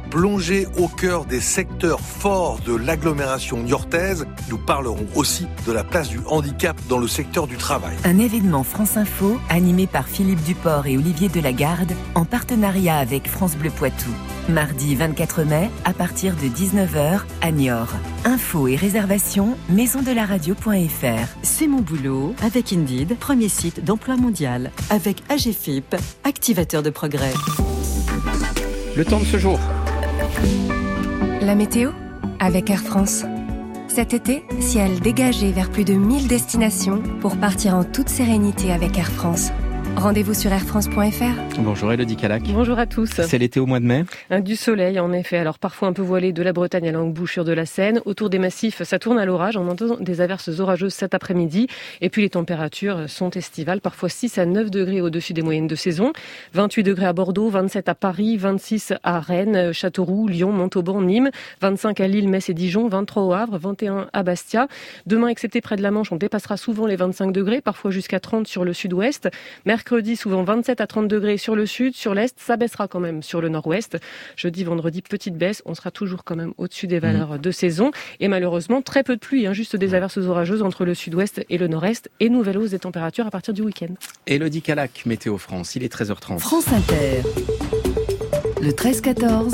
plonger au cœur des secteurs forts de l'agglomération niortaise. Nous parlerons aussi de la place du handicap dans le secteur du travail. Un événement France Info animé par Philippe Duport et Olivier Delagarde en partenariat avec France Bleu Poitou. Mardi vingt-quatre mai à partir de dix-neuf heures à Niort. Infos et réservations maison de la radio point f r. C'est mon boulot avec Indeed, premier site d'emploi mondial. Avec A G F I P, activateur de progrès. Le temps de ce jour. La météo avec Air France. Cet été, ciel dégagé vers plus de mille destinations pour partir en toute sérénité avec Air France. Rendez-vous sur air france point f r. Bonjour Elodie Calac. Bonjour à tous. C'est l'été au mois de mai. Du soleil en effet, alors parfois un peu voilé de la Bretagne à l'embouchure de la Seine. Autour des massifs, ça tourne à l'orage, on entend des averses orageuses cet après-midi. Et puis les températures sont estivales, parfois six à neuf degrés au-dessus des moyennes de saison. vingt-huit degrés à Bordeaux, vingt-sept à Paris, vingt-six à Rennes, Châteauroux, Lyon, Montauban, Nîmes, vingt-cinq à Lille, Metz et Dijon, vingt-trois au Havre, vingt et un à Bastia. Demain, excepté près de la Manche, on dépassera souvent les vingt-cinq degrés, parfois jusqu'à trente sur le sud-ouest. Mercredi, souvent vingt-sept à trente degrés sur le sud, sur l'est, ça baissera quand même sur le nord-ouest. Jeudi, vendredi, petite baisse, on sera toujours quand même au-dessus des valeurs mmh. de saison. Et malheureusement, très peu de pluie, hein, juste des averses orageuses entre le sud-ouest et le nord-est, et nouvelle hausse des températures à partir du week-end. Elodie Calac, Météo France, il est treize heures trente. France Inter, le treize quatorze,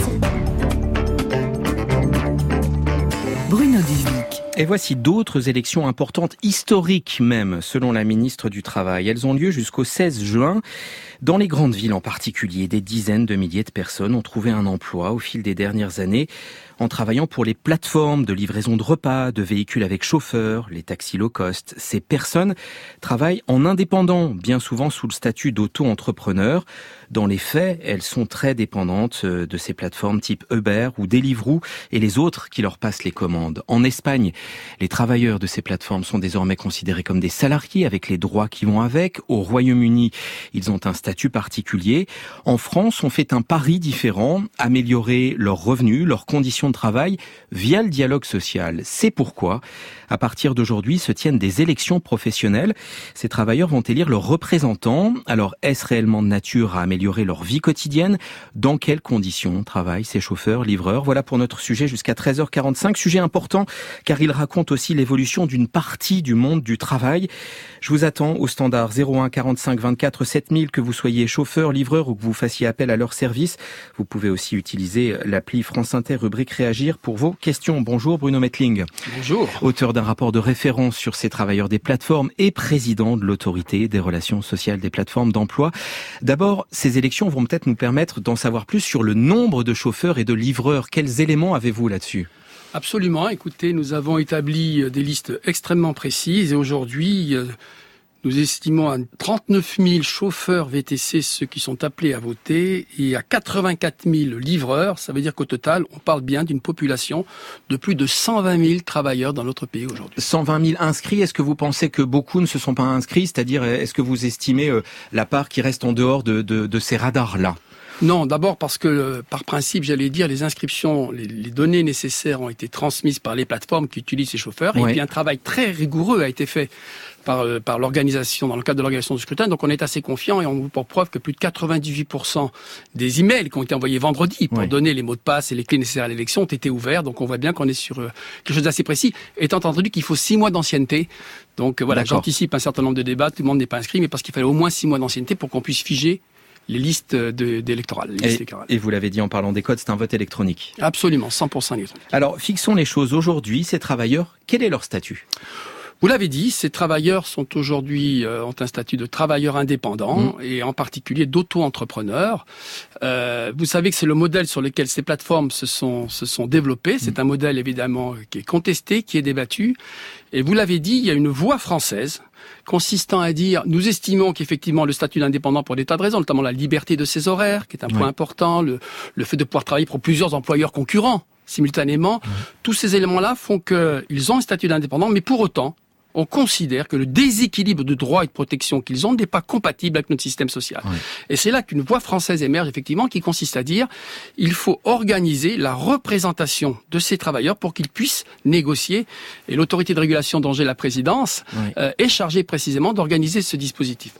Bruno Duvic. Et voici d'autres élections importantes, historiques même, selon la ministre du Travail. Elles ont lieu jusqu'au seize juin. Dans les grandes villes en particulier, des dizaines de milliers de personnes ont trouvé un emploi au fil des dernières années en travaillant pour les plateformes de livraison de repas, de véhicules avec chauffeur, les taxis low cost. Ces personnes travaillent en indépendant, bien souvent sous le statut d'auto-entrepreneur. Dans les faits, elles sont très dépendantes de ces plateformes type Uber ou Deliveroo et les autres qui leur passent les commandes. En Espagne, les travailleurs de ces plateformes sont désormais considérés comme des salariés avec les droits qui vont avec. Au Royaume-Uni, ils ont un statut particulier. En France, on fait un pari différent, améliorer leurs revenus, leurs conditions de travail via le dialogue social. C'est pourquoi, à partir d'aujourd'hui, se tiennent des élections professionnelles. Ces travailleurs vont élire leurs représentants. Alors, est-ce réellement de nature à améliorer leur vie quotidienne? Dans quelles conditions travaillent ces chauffeurs, livreurs? Voilà pour notre sujet jusqu'à treize heures quarante-cinq. Sujet important, car il raconte aussi l'évolution d'une partie du monde du travail. Je vous attends au standard zéro un quarante-cinq vingt-quatre sept mille, que vous soyez chauffeur, livreur ou que vous fassiez appel à leur service. Vous pouvez aussi utiliser l'appli France Inter, rubrique Réagir pour vos questions. Bonjour Bruno Mettling. Bonjour. Auteur d'un rapport de référence sur ces travailleurs des plateformes et président de l'autorité des relations sociales des plateformes d'emploi. D'abord, ces élections vont peut-être nous permettre d'en savoir plus sur le nombre de chauffeurs et de livreurs. Quels éléments avez-vous là-dessus ? Absolument. Écoutez, nous avons établi des listes extrêmement précises et aujourd'hui, nous estimons à trente-neuf mille chauffeurs V T C ceux qui sont appelés à voter et à quatre-vingt-quatre mille livreurs. Ça veut dire qu'au total, on parle bien d'une population de plus de cent vingt mille travailleurs dans notre pays aujourd'hui. cent vingt mille inscrits, est-ce que vous pensez que beaucoup ne se sont pas inscrits? C'est-à-dire, est-ce que vous estimez la part qui reste en dehors de, de, de ces radars-là? Non, d'abord parce que, par principe, j'allais dire, les inscriptions, les, les données nécessaires ont été transmises par les plateformes qui utilisent ces chauffeurs. Ouais. Et puis un travail très rigoureux a été fait par, par l'organisation, dans le cadre de l'organisation du scrutin. Donc on est assez confiant et on vous pour preuve que plus de quatre-vingt-dix-huit pour cent des emails qui ont été envoyés vendredi pour ouais. donner les mots de passe et les clés nécessaires à l'élection ont été ouverts. Donc on voit bien qu'on est sur euh, quelque chose d'assez précis, étant entendu qu'il faut six mois d'ancienneté. Donc euh, voilà, D'accord. j'anticipe un certain nombre de débats. Tout le monde n'est pas inscrit, mais parce qu'il fallait au moins six mois d'ancienneté pour qu'on puisse figer les listes de, d'électorales. Les listes et, électorales. Et vous l'avez dit en parlant des codes, c'est un vote électronique. Absolument, cent pour cent électronique. Alors, fixons les choses. Aujourd'hui, ces travailleurs, quel est leur statut ? Vous l'avez dit, ces travailleurs sont aujourd'hui euh, ont un statut de travailleurs indépendants mmh. et en particulier d'auto-entrepreneurs. Euh, vous savez que c'est le modèle sur lequel ces plateformes se sont se sont développées. C'est mmh. un modèle évidemment qui est contesté, qui est débattu. Et vous l'avez dit, il y a une voie française consistant à dire, nous estimons qu'effectivement le statut d'indépendant pour des tas de raisons, notamment la liberté de ses horaires, qui est un point oui. important, le, le fait de pouvoir travailler pour plusieurs employeurs concurrents simultanément. Mmh. Tous ces éléments-là font qu'ils ont un statut d'indépendant, mais pour autant, on considère que le déséquilibre de droits et de protection qu'ils ont n'est pas compatible avec notre système social. Oui. Et c'est là qu'une voie française émerge, effectivement, qui consiste à dire il faut organiser la représentation de ces travailleurs pour qu'ils puissent négocier. Et l'autorité de régulation dont j'ai la présidence oui. euh, est chargée précisément d'organiser ce dispositif.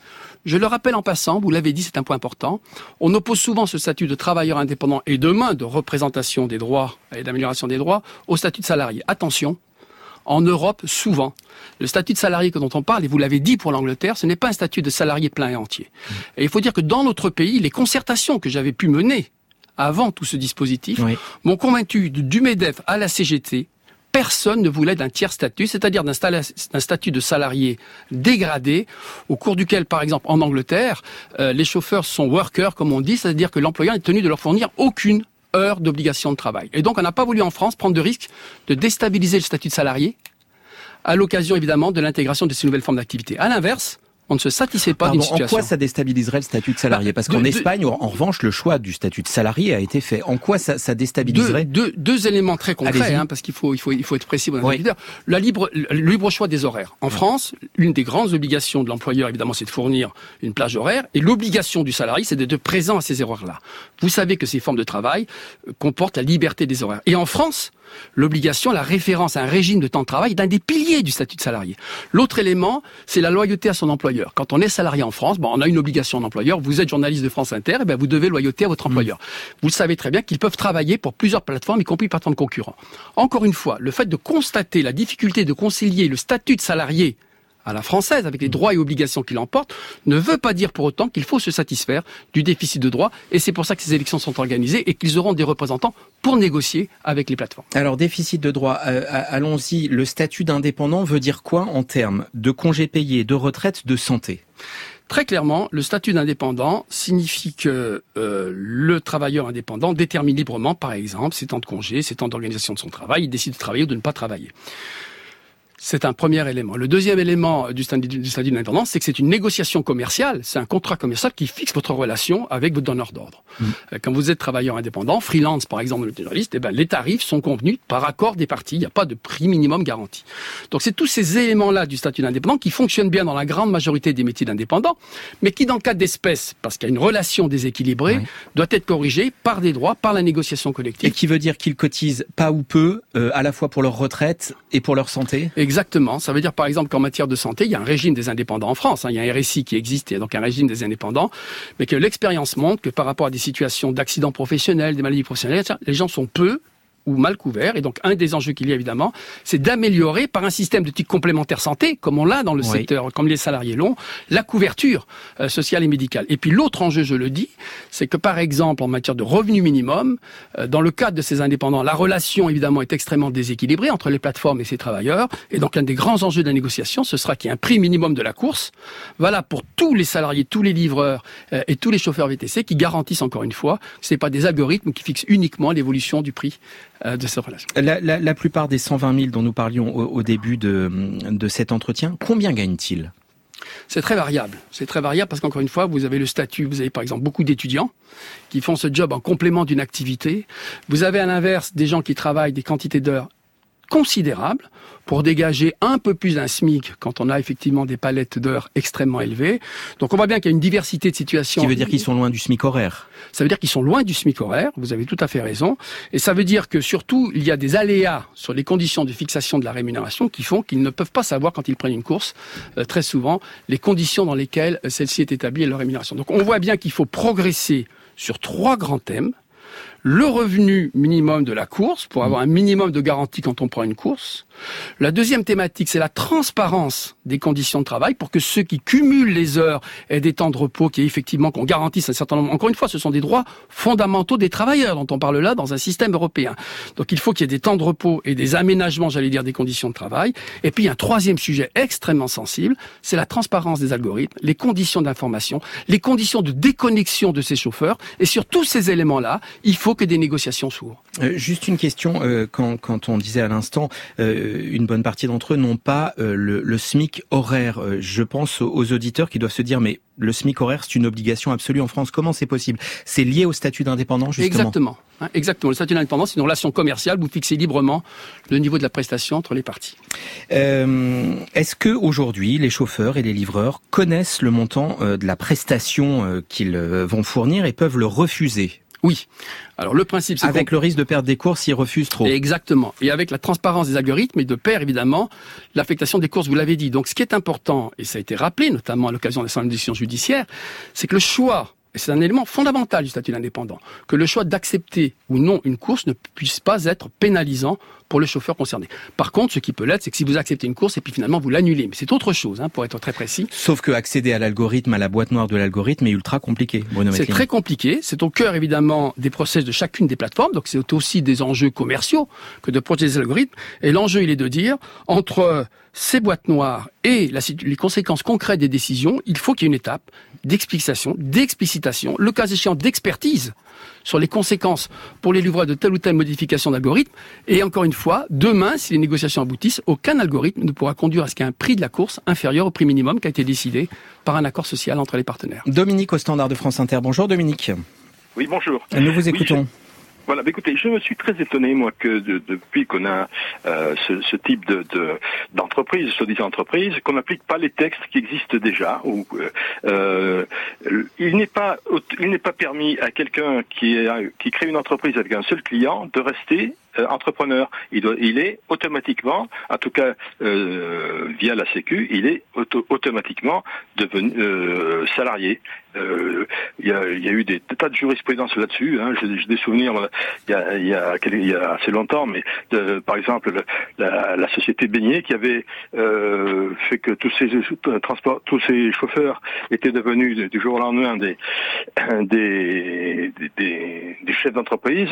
Je le rappelle en passant, vous l'avez dit, c'est un point important. On oppose souvent ce statut de travailleur indépendant et demain de représentation des droits et d'amélioration des droits au statut de salarié. Attention, en Europe, souvent, le statut de salarié dont on parle, et vous l'avez dit pour l'Angleterre, ce n'est pas un statut de salarié plein et entier. Et il faut dire que dans notre pays, les concertations que j'avais pu mener avant tout ce dispositif oui. m'ont convaincu du MEDEF à la C G T, personne ne voulait d'un tiers statut, c'est-à-dire d'un, d'un statut de salarié dégradé, au cours duquel, par exemple, en Angleterre, euh, les chauffeurs sont workers, comme on dit, c'est-à-dire que l'employeur est tenu de leur fournir aucune heure d'obligation de travail. Et donc, on n'a pas voulu en France prendre de risque de déstabiliser le statut de salarié, à l'occasion, évidemment, de l'intégration de ces nouvelles formes d'activité. À l'inverse, on ne se satisfait pas Pardon, d'une situation. En quoi ça déstabiliserait le statut de salarié ? Parce qu'en de, Espagne, de, en revanche, le choix du statut de salarié a été fait. En quoi ça, ça déstabiliserait ? deux, deux, deux éléments très concrets, hein, parce qu'il faut, il faut, il faut être précis, mon auditeur. La libre, le libre choix des horaires. En oui. France, l'une des grandes obligations de l'employeur, évidemment, c'est de fournir une plage horaire, et l'obligation du salarié, c'est d'être présent à ces horaires-là. Vous savez que ces formes de travail comportent la liberté des horaires. Et en France, l'obligation, la référence à un régime de temps de travail est un des piliers du statut de salarié. L'autre élément, c'est la loyauté à son employeur. Quand on est salarié en France, bon, on a une obligation d'employeur. Vous êtes journaliste de France Inter, et bien vous devez loyauté à votre employeur. Mmh. Vous le savez très bien qu'ils peuvent travailler pour plusieurs plateformes, y compris plateformes concurrentes. Encore une fois, le fait de constater la difficulté de concilier le statut de salarié à la française, avec les droits et obligations qu'il emporte, ne veut pas dire pour autant qu'il faut se satisfaire du déficit de droits. Et c'est pour ça que ces élections sont organisées et qu'ils auront des représentants pour négocier avec les plateformes. Alors, déficit de droits, euh, allons-y. Le statut d'indépendant veut dire quoi en termes de congés payés, de retraite, de santé ? Très clairement, le statut d'indépendant signifie que euh, le travailleur indépendant détermine librement, par exemple, ses temps de congé, ses temps d'organisation de son travail, il décide de travailler ou de ne pas travailler. C'est un premier élément. Le deuxième élément du statut, du statut d'indépendant, c'est que c'est une négociation commerciale, c'est un contrat commercial qui fixe votre relation avec votre donneur d'ordre. Mmh. Quand vous êtes travailleur indépendant, freelance par exemple, le journaliste, eh ben, les tarifs sont convenus par accord des parties, il n'y a pas de prix minimum garanti. Donc c'est tous ces éléments-là du statut d'indépendant qui fonctionnent bien dans la grande majorité des métiers d'indépendants, mais qui dans le cas d'espèces, parce qu'il y a une relation déséquilibrée, oui. doit être corrigée par des droits, par la négociation collective. Et qui veut dire qu'ils cotisent pas ou peu, euh, à la fois pour leur retraite et pour leur santé ? Exactement. Ça veut dire, par exemple, qu'en matière de santé, il y a un régime des indépendants en France. Hein. Il y a un R S I qui existe, il y a donc un régime des indépendants. Mais que l'expérience montre que par rapport à des situations d'accidents professionnels, des maladies professionnelles, les gens sont peu ou mal couverts. Et donc, un des enjeux qu'il y a évidemment, c'est d'améliorer par un système de type complémentaire santé, comme on l'a dans le oui. secteur, comme les salariés l'ont, la couverture euh, sociale et médicale. Et puis l'autre enjeu, je le dis, c'est que par exemple, en matière de revenu minimum, euh, dans le cadre de ces indépendants, la relation évidemment est extrêmement déséquilibrée entre les plateformes et ces travailleurs. Et donc, un des grands enjeux de la négociation, ce sera qu'il y ait un prix minimum de la course. Voilà, pour tous les salariés, tous les livreurs euh, et tous les chauffeurs V T C qui garantissent encore une fois que ce n'est pas des algorithmes qui fixent uniquement l'évolution du prix de cette relation. La, la, la plupart des cent vingt mille dont nous parlions au, au début de, de cet entretien, combien gagnent-ils ? C'est très variable. C'est très variable parce qu'encore une fois, vous avez le statut, vous avez par exemple beaucoup d'étudiants qui font ce job en complément d'une activité. Vous avez à l'inverse des gens qui travaillent des quantités d'heures considérables pour dégager un peu plus d'un SMIC quand on a effectivement des palettes d'heures extrêmement élevées. Donc on voit bien qu'il y a une diversité de situations. Ce qui veut dire qu'ils sont loin du SMIC horaire. Ça veut dire qu'ils sont loin du SMIC horaire, vous avez tout à fait raison. Et ça veut dire que surtout, il y a des aléas sur les conditions de fixation de la rémunération qui font qu'ils ne peuvent pas savoir quand ils prennent une course, euh, très souvent, les conditions dans lesquelles celle-ci est établie et leur rémunération. Donc on voit bien qu'il faut progresser sur trois grands thèmes. Le revenu minimum de la course, pour avoir un minimum de garantie quand on prend une course. La deuxième thématique, c'est la transparence des conditions de travail pour que ceux qui cumulent les heures aient des temps de repos qui, effectivement, qu'on garantisse un certain nombre. Encore une fois, ce sont des droits fondamentaux des travailleurs dont on parle là dans un système européen. Donc il faut qu'il y ait des temps de repos et des aménagements, j'allais dire, des conditions de travail. Et puis, un troisième sujet extrêmement sensible, c'est la transparence des algorithmes, les conditions d'information, les conditions de déconnexion de ces chauffeurs. Et sur tous ces éléments-là, il faut que des négociations s'ouvrent. Euh, juste une question, euh, quand, quand on disait à l'instant, euh, une bonne partie d'entre eux n'ont pas euh, le, le SMIC horaire. Euh, je pense aux, aux auditeurs qui doivent se dire, mais le SMIC horaire, c'est une obligation absolue en France. Comment c'est possible ? C'est lié au statut d'indépendant, justement. Exactement. Hein, exactement. Le statut d'indépendant, c'est une relation commerciale. Vous fixez librement le niveau de la prestation entre les parties. Euh, est-ce que aujourd'hui, les chauffeurs et les livreurs connaissent le montant euh, de la prestation euh, qu'ils euh, vont fournir et peuvent le refuser ? Oui. Alors le principe, c'est avec qu'on... le risque de perdre des courses s'ils refusent trop. Exactement. Et avec la transparence des algorithmes et de pair évidemment l'affectation des courses. Vous l'avez dit. Donc ce qui est important, et ça a été rappelé notamment à l'occasion de la décision judiciaire, c'est que le choix, et c'est un élément fondamental du statut d'indépendant, que le choix d'accepter ou non une course ne puisse pas être pénalisant pour le chauffeur concerné. Par contre, ce qui peut l'être, c'est que si vous acceptez une course et puis finalement vous l'annulez. Mais c'est autre chose, hein, pour être très précis. Sauf que accéder à l'algorithme, à la boîte noire de l'algorithme est ultra compliqué, Bruno Mettling. C'est très compliqué. C'est au cœur, évidemment, des process de chacune des plateformes. Donc c'est aussi des enjeux commerciaux que de protéger les algorithmes. Et l'enjeu, il est de dire, entre ces boîtes noires et la, les conséquences concrètes des décisions, il faut qu'il y ait une étape d'explication, d'explicitation, le cas échéant d'expertise sur les conséquences pour les livreurs de telle ou telle modification d'algorithme. Et encore une fois, demain, si les négociations aboutissent, aucun algorithme ne pourra conduire à ce qu'il y ait un prix de la course inférieur au prix minimum qui a été décidé par un accord social entre les partenaires. Dominique au standard de France Inter. Bonjour Dominique. Oui, bonjour. Nous vous écoutons. Oui, Voilà, bah écoutez, je me suis très étonné, moi, que de, depuis qu'on a euh, ce, ce type de, de d'entreprise, soi-disant entreprise, qu'on n'applique pas les textes qui existent déjà. Où, euh, il n'est pas il n'est pas permis à quelqu'un qui, est, qui crée une entreprise avec un seul client de rester euh, entrepreneur. Il, doit, il est automatiquement, en tout cas euh, via la Sécu, il est auto, automatiquement devenu euh, salarié. Euh, il y a, il y a eu des tas de jurisprudence là-dessus. Hein. J'ai, j'ai des souvenirs il y a, il y a, il y a assez longtemps, mais de, par exemple le, la, la société Beignet qui avait euh, fait que tous ces transports, tous ces chauffeurs étaient devenus du jour au lendemain des des, des, des chefs d'entreprise.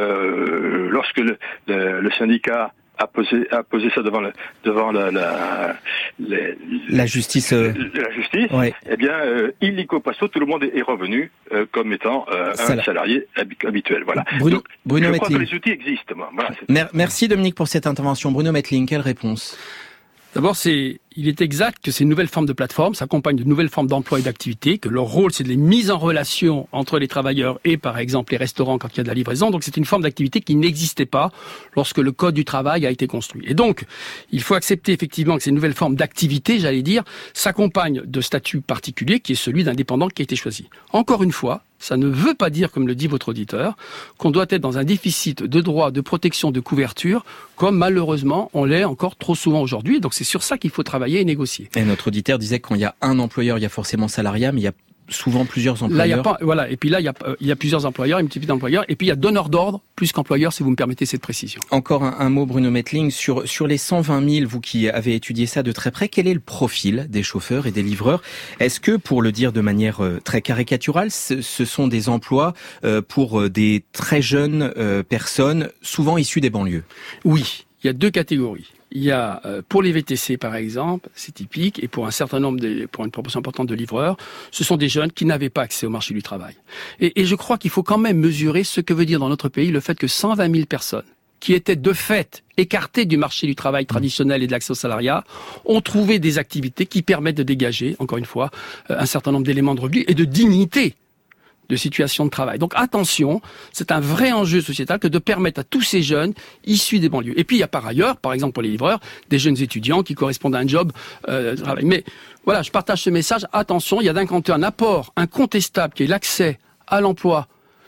Euh, lorsque le, le, le syndicat a posé, a posé ça devant, le, devant la, la, la, la justice. Euh... La justice. Ouais. Eh bien, euh, illico passo, tout le monde est revenu euh, comme étant euh, un salarié habituel. Voilà. Bruno, Donc, Bruno je Mettling. crois que les outils existent. Moi. Voilà, Mer- merci Dominique pour cette intervention. Bruno Mettling, quelle réponse? D'abord, c'est, il est exact que ces nouvelles formes de plateformes s'accompagnent de nouvelles formes d'emploi et d'activité, que leur rôle, c'est de les mises en relation entre les travailleurs et, par exemple, les restaurants quand il y a de la livraison. Donc, c'est une forme d'activité qui n'existait pas lorsque le Code du travail a été construit. Et donc, il faut accepter effectivement que ces nouvelles formes d'activité, j'allais dire, s'accompagnent de statuts particuliers qui est celui d'indépendant qui a été choisi. Encore une fois, ça ne veut pas dire, comme le dit votre auditeur, qu'on doit être dans un déficit de droits, de protection, de couverture, comme malheureusement on l'est encore trop souvent aujourd'hui. Donc c'est sur ça qu'il faut travailler et négocier. Et notre auditeur disait que quand il y a un employeur, il y a forcément salariat, mais il y a souvent plusieurs employeurs. Là, il y a pas, voilà. Et puis là, il y a, euh, il y a plusieurs employeurs, une multitude d'employeurs. Et puis il y a donneurs d'ordre plus qu'employeurs, si vous me permettez cette précision. Encore un, un mot, Bruno Mettling, sur sur les cent vingt mille, vous qui avez étudié ça de très près, quel est le profil des chauffeurs et des livreurs? Est-ce que, pour le dire de manière euh, très caricaturale, ce, ce sont des emplois euh, pour euh, des très jeunes euh, personnes, souvent issues des banlieues? Oui, il y a deux catégories. Il y a, euh, pour les V T C par exemple, c'est typique, et pour un certain nombre, de, pour une proportion importante de livreurs, ce sont des jeunes qui n'avaient pas accès au marché du travail. Et, et je crois qu'il faut quand même mesurer ce que veut dire dans notre pays le fait que cent vingt mille personnes qui étaient de fait écartées du marché du travail traditionnel et de l'accès au salariat, ont trouvé des activités qui permettent de dégager, encore une fois, un certain nombre d'éléments de revenus et de dignité de situation de travail. Donc attention, c'est un vrai enjeu sociétal que de permettre à tous ces jeunes issus des banlieues. Et puis il y a par ailleurs, par exemple pour les livreurs, des jeunes étudiants qui correspondent à un job euh, de travail. Mais voilà, je partage ce message. Attention, il y a d'un côté un apport incontestable qui est l'accès à l'emploi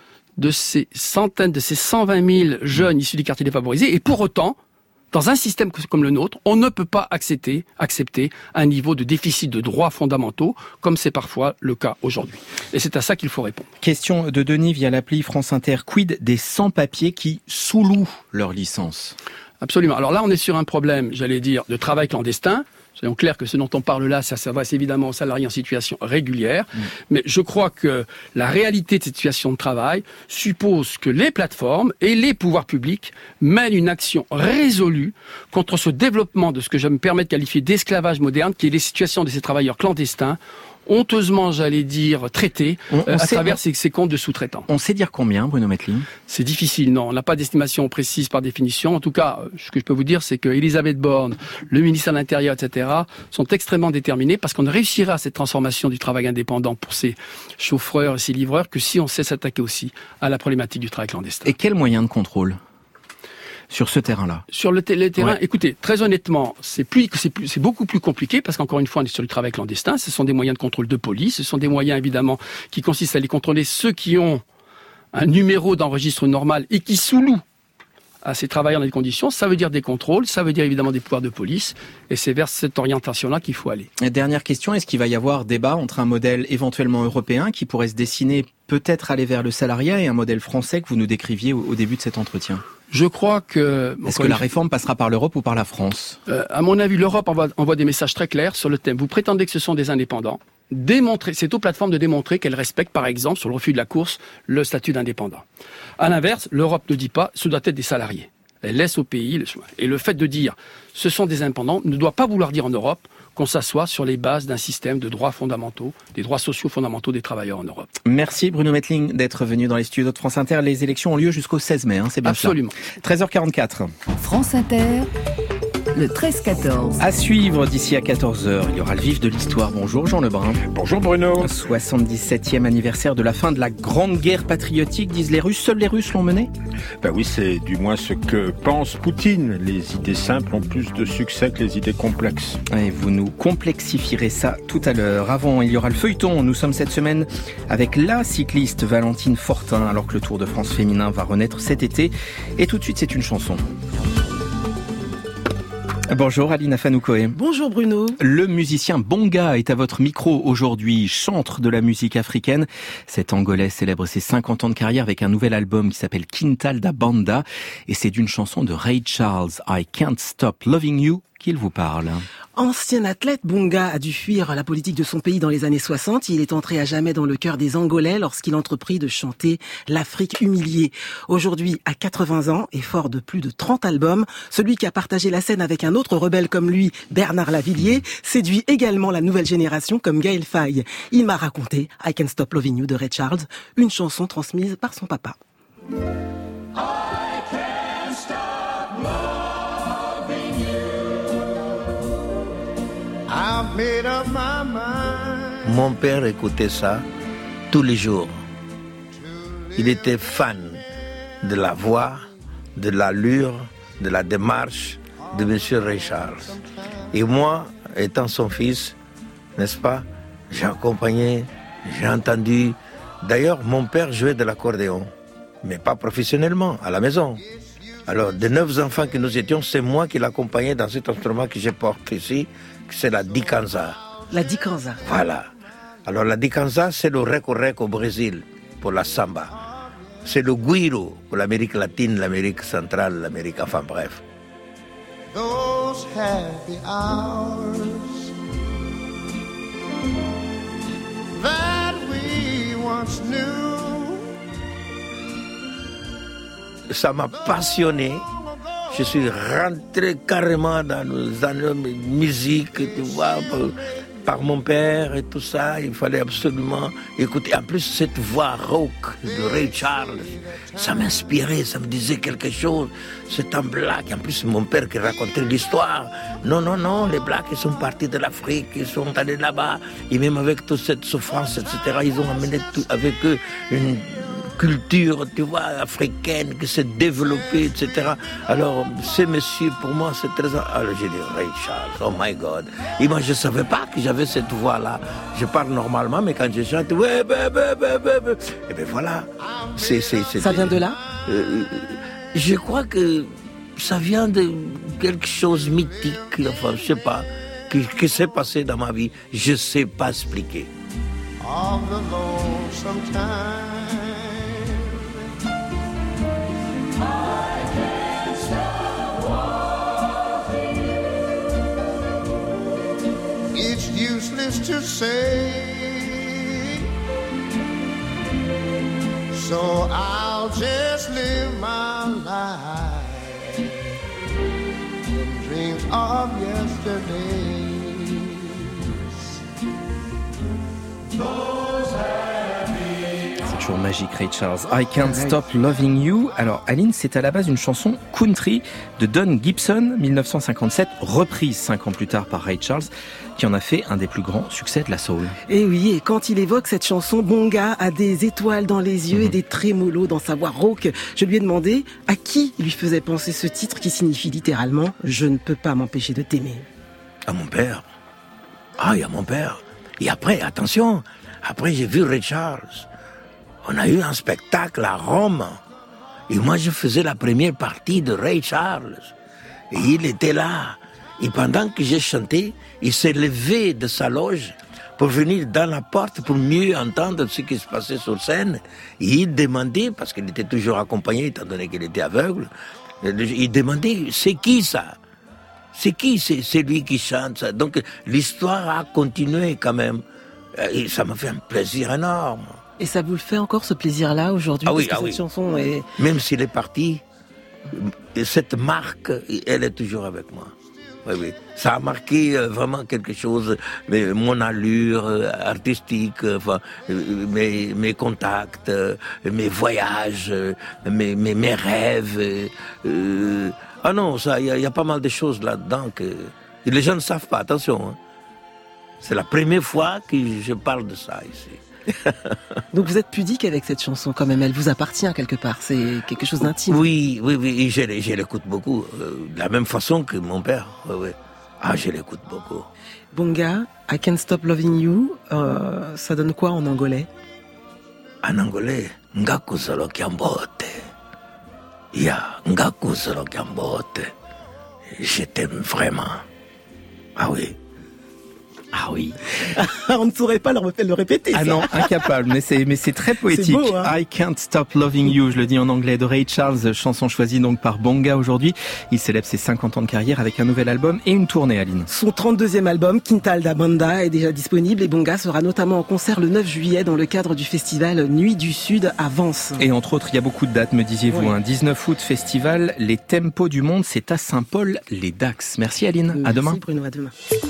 de ces centaines, de ces cent vingt mille jeunes issus des quartiers défavorisés. Et pour autant, dans un système comme le nôtre, on ne peut pas accepter, accepter un niveau de déficit de droits fondamentaux, comme c'est parfois le cas aujourd'hui. Et c'est à ça qu'il faut répondre. Question de Denis via l'appli France Inter. Quid des sans-papiers qui sous-louent leur licence? Absolument. Alors là, on est sur un problème, j'allais dire, de travail clandestin. Soyons clairs que ce dont on parle là, ça s'adresse évidemment aux salariés en situation régulière. Mmh. Mais je crois que la réalité de cette situation de travail suppose que les plateformes et les pouvoirs publics mènent une action résolue contre ce développement de ce que je me permets de qualifier d'esclavage moderne, qui est les situations de ces travailleurs clandestins, honteusement, j'allais dire, traités on, on euh, à sait, travers on, ces, ces comptes de sous-traitants. On sait dire combien, Bruno Mettling? C'est difficile, non. On n'a pas d'estimation précise par définition. En tout cas, ce que je peux vous dire, c'est que Elisabeth Borne, le ministère de l'Intérieur, et cetera, sont extrêmement déterminés parce qu'on ne réussira à cette transformation du travail indépendant pour ces chauffeurs et ces livreurs que si on sait s'attaquer aussi à la problématique du travail clandestin. Et quels moyens de contrôle sur ce terrain-là? Sur le, t- le terrain, ouais. Écoutez, très honnêtement, c'est, plus, c'est, plus, c'est beaucoup plus compliqué parce qu'encore une fois, on est sur le travail clandestin. Ce sont des moyens de contrôle de police, ce sont des moyens évidemment qui consistent à aller contrôler ceux qui ont un numéro d'enregistre normal et qui sous-loue à ces travailleurs dans des conditions, ça veut dire des contrôles, ça veut dire évidemment des pouvoirs de police, et c'est vers cette orientation-là qu'il faut aller. Et dernière question, est-ce qu'il va y avoir débat entre un modèle éventuellement européen qui pourrait se dessiner, peut-être aller vers le salariat, et un modèle français que vous nous décriviez au, au début de cet entretien ? Je crois que... Est-ce que la réforme passera par l'Europe ou par la France ? euh, À mon avis, l'Europe envoie, envoie des messages très clairs sur le thème. Vous prétendez que ce sont des indépendants. Démontrer, c'est aux plateformes de démontrer qu'elles respectent, par exemple, sur le refus de la course, le statut d'indépendant. À l'inverse, l'Europe ne dit pas, ce doit être des salariés. Elle laisse au pays le choix. Et le fait de dire, ce sont des indépendants, ne doit pas vouloir dire en Europe qu'on s'assoit sur les bases d'un système de droits fondamentaux, des droits sociaux fondamentaux des travailleurs en Europe. Merci Bruno Mettling d'être venu dans les studios de France Inter. Les élections ont lieu jusqu'au seize mai, hein, c'est bien Absolument. Cela. treize heures quarante-quatre. France Inter, le treize quatorze. À suivre d'ici à quatorze heures, il y aura le vif de l'histoire. Bonjour Jean Lebrun. Bonjour Bruno. soixante-dix-septième anniversaire de la fin de la Grande Guerre patriotique, disent les Russes. Seuls les Russes l'ont menée ? Ben oui, c'est du moins ce que pense Poutine. Les idées simples ont plus de succès que les idées complexes. Et vous nous complexifierez ça tout à l'heure. Avant, il y aura le feuilleton. Nous sommes cette semaine avec la cycliste Valentine Fortin, alors que le Tour de France féminin va renaître cet été. Et tout de suite, c'est une chanson. Bonjour Aline Afanoukoé. Bonjour Bruno. Le musicien Bonga est à votre micro aujourd'hui, chantre de la musique africaine. Cet Angolais célèbre ses cinquante ans de carrière avec un nouvel album qui s'appelle Quintal da Banda. Et c'est d'une chanson de Ray Charles, I Can't Stop Loving You, qu'il vous parle. Ancien athlète, Bonga a dû fuir la politique de son pays dans les années soixante. Il est entré à jamais dans le cœur des Angolais lorsqu'il entreprit de chanter l'Afrique humiliée. Aujourd'hui, à quatre-vingts ans et fort de plus de trente albums, celui qui a partagé la scène avec un autre rebelle comme lui, Bernard Lavilliers, séduit également la nouvelle génération comme Gaël Faye. Il m'a raconté I Can't Stop Loving You de Ray Charles, une chanson transmise par son papa. Mon père écoutait ça tous les jours. Il était fan de la voix, de l'allure, de la démarche de M. Ray Charles. Et moi, étant son fils, n'est-ce pas, j'ai accompagné, j'ai entendu. D'ailleurs, mon père jouait de l'accordéon, mais pas professionnellement, à la maison. Alors, des neuf enfants que nous étions, c'est moi qui l'accompagnais dans cet instrument que je porte ici, c'est la dikanza. La dikanza. Voilà. Alors la dikanza, c'est le reco-reco au Brésil, pour la samba. C'est le guiro pour l'Amérique latine, l'Amérique centrale, l'Amérique, enfin bref. Those happy hours that we once knew. Ça m'a passionné. Je suis rentré carrément dans les années musique, tu vois, par mon père et tout ça. Il fallait absolument écouter. En plus, cette voix rock de Ray Charles, ça m'inspirait, ça me disait quelque chose. C'est un black. En plus, mon père qui racontait l'histoire. Non, non, non, les blacks, ils sont partis de l'Afrique, ils sont allés là-bas. Et même avec toute cette souffrance, et cetera, ils ont amené tout, avec eux une culture, tu vois, africaine qui s'est développée, et cetera. Alors, ces messieurs, pour moi, c'est très... Alors, j'ai dit, Ray Charles, oh my God. Et moi, je ne savais pas que j'avais cette voix-là. Je parle normalement, mais quand je chante, ouais, bah, bah, bah, bah, bah. Et bien voilà. C'est, c'est, c'est, ça vient de là euh, Je crois que ça vient de quelque chose mythique, enfin, je ne sais pas, qui, qui s'est passé dans ma vie. Je ne sais pas expliquer. All alone sometimes. It's useless to say, so I'll just live my life in dreams of yesterdays. Those C'est toujours magique, Ray Charles. I Can't Stop Loving You. Alors, Aline, c'est à la base une chanson country de Don Gibson, dix-neuf cent cinquante-sept, reprise cinq ans plus tard par Ray Charles, qui en a fait un des plus grands succès de la soul. Et oui, et quand il évoque cette chanson, Bonga a des étoiles dans les yeux mmh. et des trémolos dans sa voix rauque. Je lui ai demandé à qui lui faisait penser ce titre qui signifie littéralement « Je ne peux pas m'empêcher de t'aimer ». À mon père. Ah, et à mon père. Et après, attention, après j'ai vu Ray Charles. On a eu un spectacle à Rome. Et moi, je faisais la première partie de Ray Charles. Et il était là. Et pendant que j'ai chanté, il s'est levé de sa loge pour venir dans la porte pour mieux entendre ce qui se passait sur scène. Et il demandait, parce qu'il était toujours accompagné, étant donné qu'il était aveugle, il demandait, c'est qui ça? C'est qui c'est, c'est lui qui chante ça? Donc l'histoire a continué quand même. Et ça m'a fait un plaisir énorme. Et ça vous le fait encore, ce plaisir-là, aujourd'hui? Ah oui, parce que ah cette oui. chanson est... Même s'il est parti, cette marque, elle est toujours avec moi. Oui, oui. Ça a marqué euh, vraiment quelque chose, mais mon allure euh, artistique, euh, enfin, euh, mes, mes contacts, euh, mes voyages, euh, mes, mes, mes rêves. Euh, euh, ah non, ça, il y, y a pas mal de choses là-dedans que et les gens ne savent pas. Attention, hein. C'est la première fois que je parle de ça ici. Donc vous êtes pudique avec cette chanson quand même, elle vous appartient quelque part, c'est quelque chose d'intime. Oui, oui, oui, et je, je l'écoute beaucoup, euh, de la même façon que mon père. Oui, oui. Ah, je l'écoute beaucoup. Bonga, I Can't Stop Loving You, euh, ça donne quoi en angolais? En angolais, ngaku solo kiambote. Ya, ngaku solo kiambote. Je t'aime vraiment. Ah oui. Ah oui. On ne saurait pas le, le répéter. Ah ça. non, incapable, mais c'est, mais c'est très poétique. C'est beau, hein. I Can't Stop Loving You, je le dis en anglais, de Ray Charles, chanson choisie donc par Bonga aujourd'hui. Il célèbre ses cinquante ans de carrière avec un nouvel album et une tournée, Aline. Son trente-deuxième album, Quintal da Banda, est déjà disponible et Bonga sera notamment en concert le neuf juillet dans le cadre du festival Nuit du Sud à Vence. Et entre autres, il y a beaucoup de dates, me disiez-vous. Oui. Hein. dix-neuf août, festival Les Tempos du Monde, c'est à Saint-Paul-les-Dax. Merci Aline, Merci à demain. Bruno, à demain.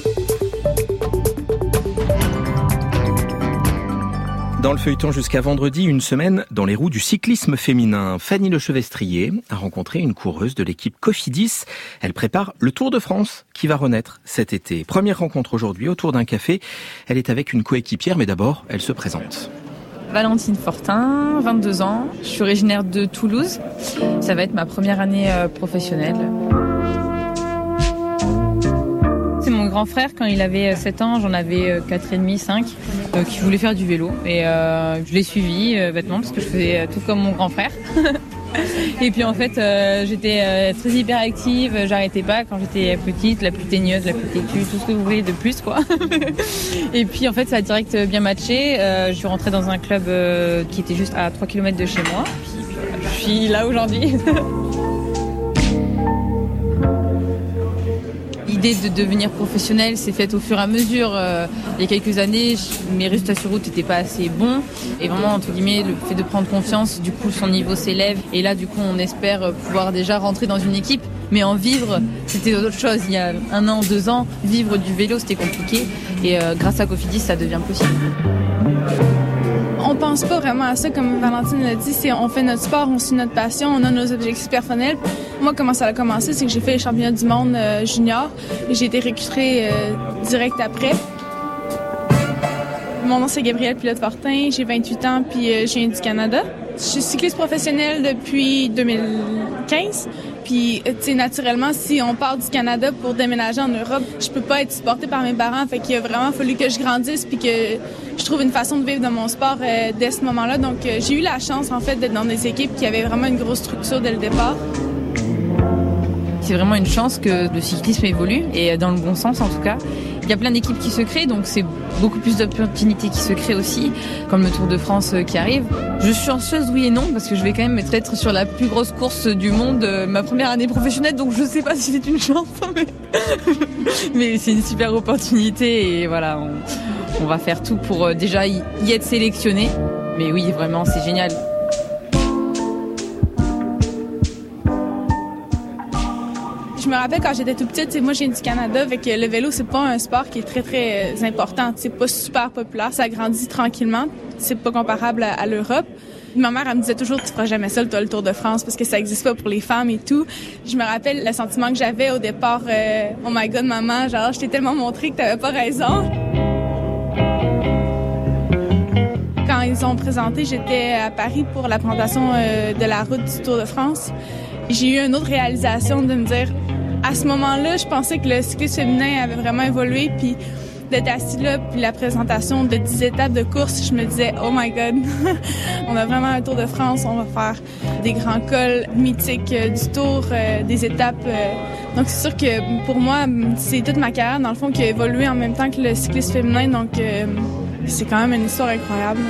Dans le feuilleton jusqu'à vendredi, une semaine dans les roues du cyclisme féminin. Fanny Lechevestrier a rencontré une coureuse de l'équipe Cofidis. Elle prépare le Tour de France qui va renaître cet été. Première rencontre aujourd'hui autour d'un café. Elle est avec une coéquipière, mais d'abord, elle se présente. Valentine Fortin, vingt-deux ans. Je suis originaire de Toulouse. Ça va être ma première année professionnelle. C'est mon grand frère, quand il avait sept ans, j'en avais quatre et demi, cinq, euh, qui voulait faire du vélo. Et euh, je l'ai suivi euh, bêtement parce que je faisais tout comme mon grand frère. Et puis en fait, euh, j'étais euh, très hyperactive, j'arrêtais pas quand j'étais petite, la plus teigneuse, la plus têtue, tout ce que vous voulez de plus, quoi. Et puis en fait, ça a direct bien matché. Euh, je suis rentrée dans un club euh, qui était juste à trois kilomètres de chez moi. Puis, puis voilà, je suis là aujourd'hui. L'idée de devenir professionnelle s'est faite au fur et à mesure. Euh, il y a quelques années, je, mes résultats sur route n'étaient pas assez bons. Et vraiment, entre guillemets, le fait de prendre confiance, du coup, son niveau s'élève. Et là, du coup, on espère pouvoir déjà rentrer dans une équipe. Mais en vivre, c'était autre chose. Il y a un an, deux ans, vivre du vélo, c'était compliqué. Et euh, grâce à Cofidis, ça devient possible. On pense pas vraiment à ça, comme Valentine l'a dit, c'est on fait notre sport, on suit notre passion, on a nos objectifs personnels. Moi, comment ça a commencé, c'est que j'ai fait les championnats du monde euh, junior et j'ai été recrutée euh, direct après. Mon nom, c'est Gabrielle Pilote-Fortin, j'ai vingt-huit ans puis euh, je viens du Canada. Je suis cycliste professionnelle depuis deux mille quinze. Puis, tu sais, naturellement, si on part du Canada pour déménager en Europe, je peux pas être supportée par mes parents. Fait qu'il a vraiment fallu que je grandisse puis que je trouve une façon de vivre de mon sport euh, dès ce moment-là. Donc, euh, j'ai eu la chance, en fait, d'être dans des équipes qui avaient vraiment une grosse structure dès le départ. C'est vraiment une chance que le cyclisme évolue, et dans le bon sens en tout cas. Il y a plein d'équipes qui se créent, donc c'est beaucoup plus d'opportunités qui se créent aussi, comme le Tour de France qui arrive. Je suis chanceuse, oui et non, parce que je vais quand même être sur la plus grosse course du monde, ma première année professionnelle, donc je sais pas si c'est une chance, mais, mais c'est une super opportunité, et voilà, on, on va faire tout pour déjà y être sélectionné. Mais oui, vraiment, c'est génial. Je me rappelle quand j'étais toute petite, moi je viens du Canada, fait que le vélo c'est pas un sport qui est très très important, c'est pas super populaire, ça grandit tranquillement, c'est pas comparable à, à l'Europe. Ma mère elle me disait toujours tu feras jamais ça toi le Tour de France parce que ça existe pas pour les femmes et tout. Je me rappelle le sentiment que j'avais au départ, euh, oh my god maman, genre je t'ai tellement montré que t'avais pas raison. Quand ils ont présenté, j'étais à Paris pour la présentation euh, de la route du Tour de France. J'ai eu une autre réalisation de me dire, à ce moment-là, je pensais que le cyclisme féminin avait vraiment évolué, puis D'être assis là, puis la présentation de dix étapes de course, je me disais, oh my God, on a vraiment un Tour de France, on va faire des grands cols mythiques euh, du Tour, euh, des étapes. Euh. Donc c'est sûr que pour moi, c'est toute ma carrière, dans le fond, qui a évolué en même temps que le cyclisme féminin, donc euh, c'est quand même une histoire incroyable.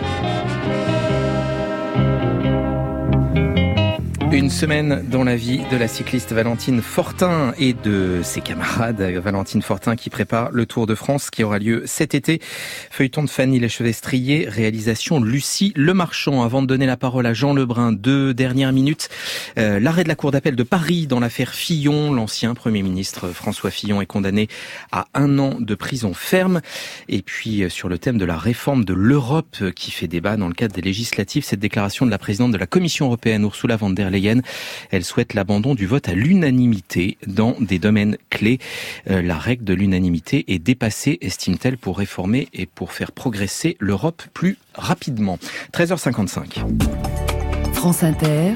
Une semaine dans la vie de la cycliste Valentine Fortin et de ses camarades. Valentine Fortin qui prépare le Tour de France qui aura lieu cet été. Feuilleton de Fanny Lechevestrier, réalisation Lucie Lemarchand. Avant de donner la parole à Jean Lebrun, deux dernières minutes. Euh, l'arrêt de la Cour d'appel de Paris dans l'affaire Fillon. L'ancien Premier ministre François Fillon est condamné à un an de prison ferme. Et puis sur le thème de la réforme de l'Europe qui fait débat dans le cadre des législatives, cette déclaration de la présidente de la Commission européenne, Ursula von der Leyen. Elle souhaite l'abandon du vote à l'unanimité dans des domaines clés. Euh, la règle de l'unanimité est dépassée, estime-t-elle, pour réformer et pour faire progresser l'Europe plus rapidement. treize heures cinquante-cinq. France Inter.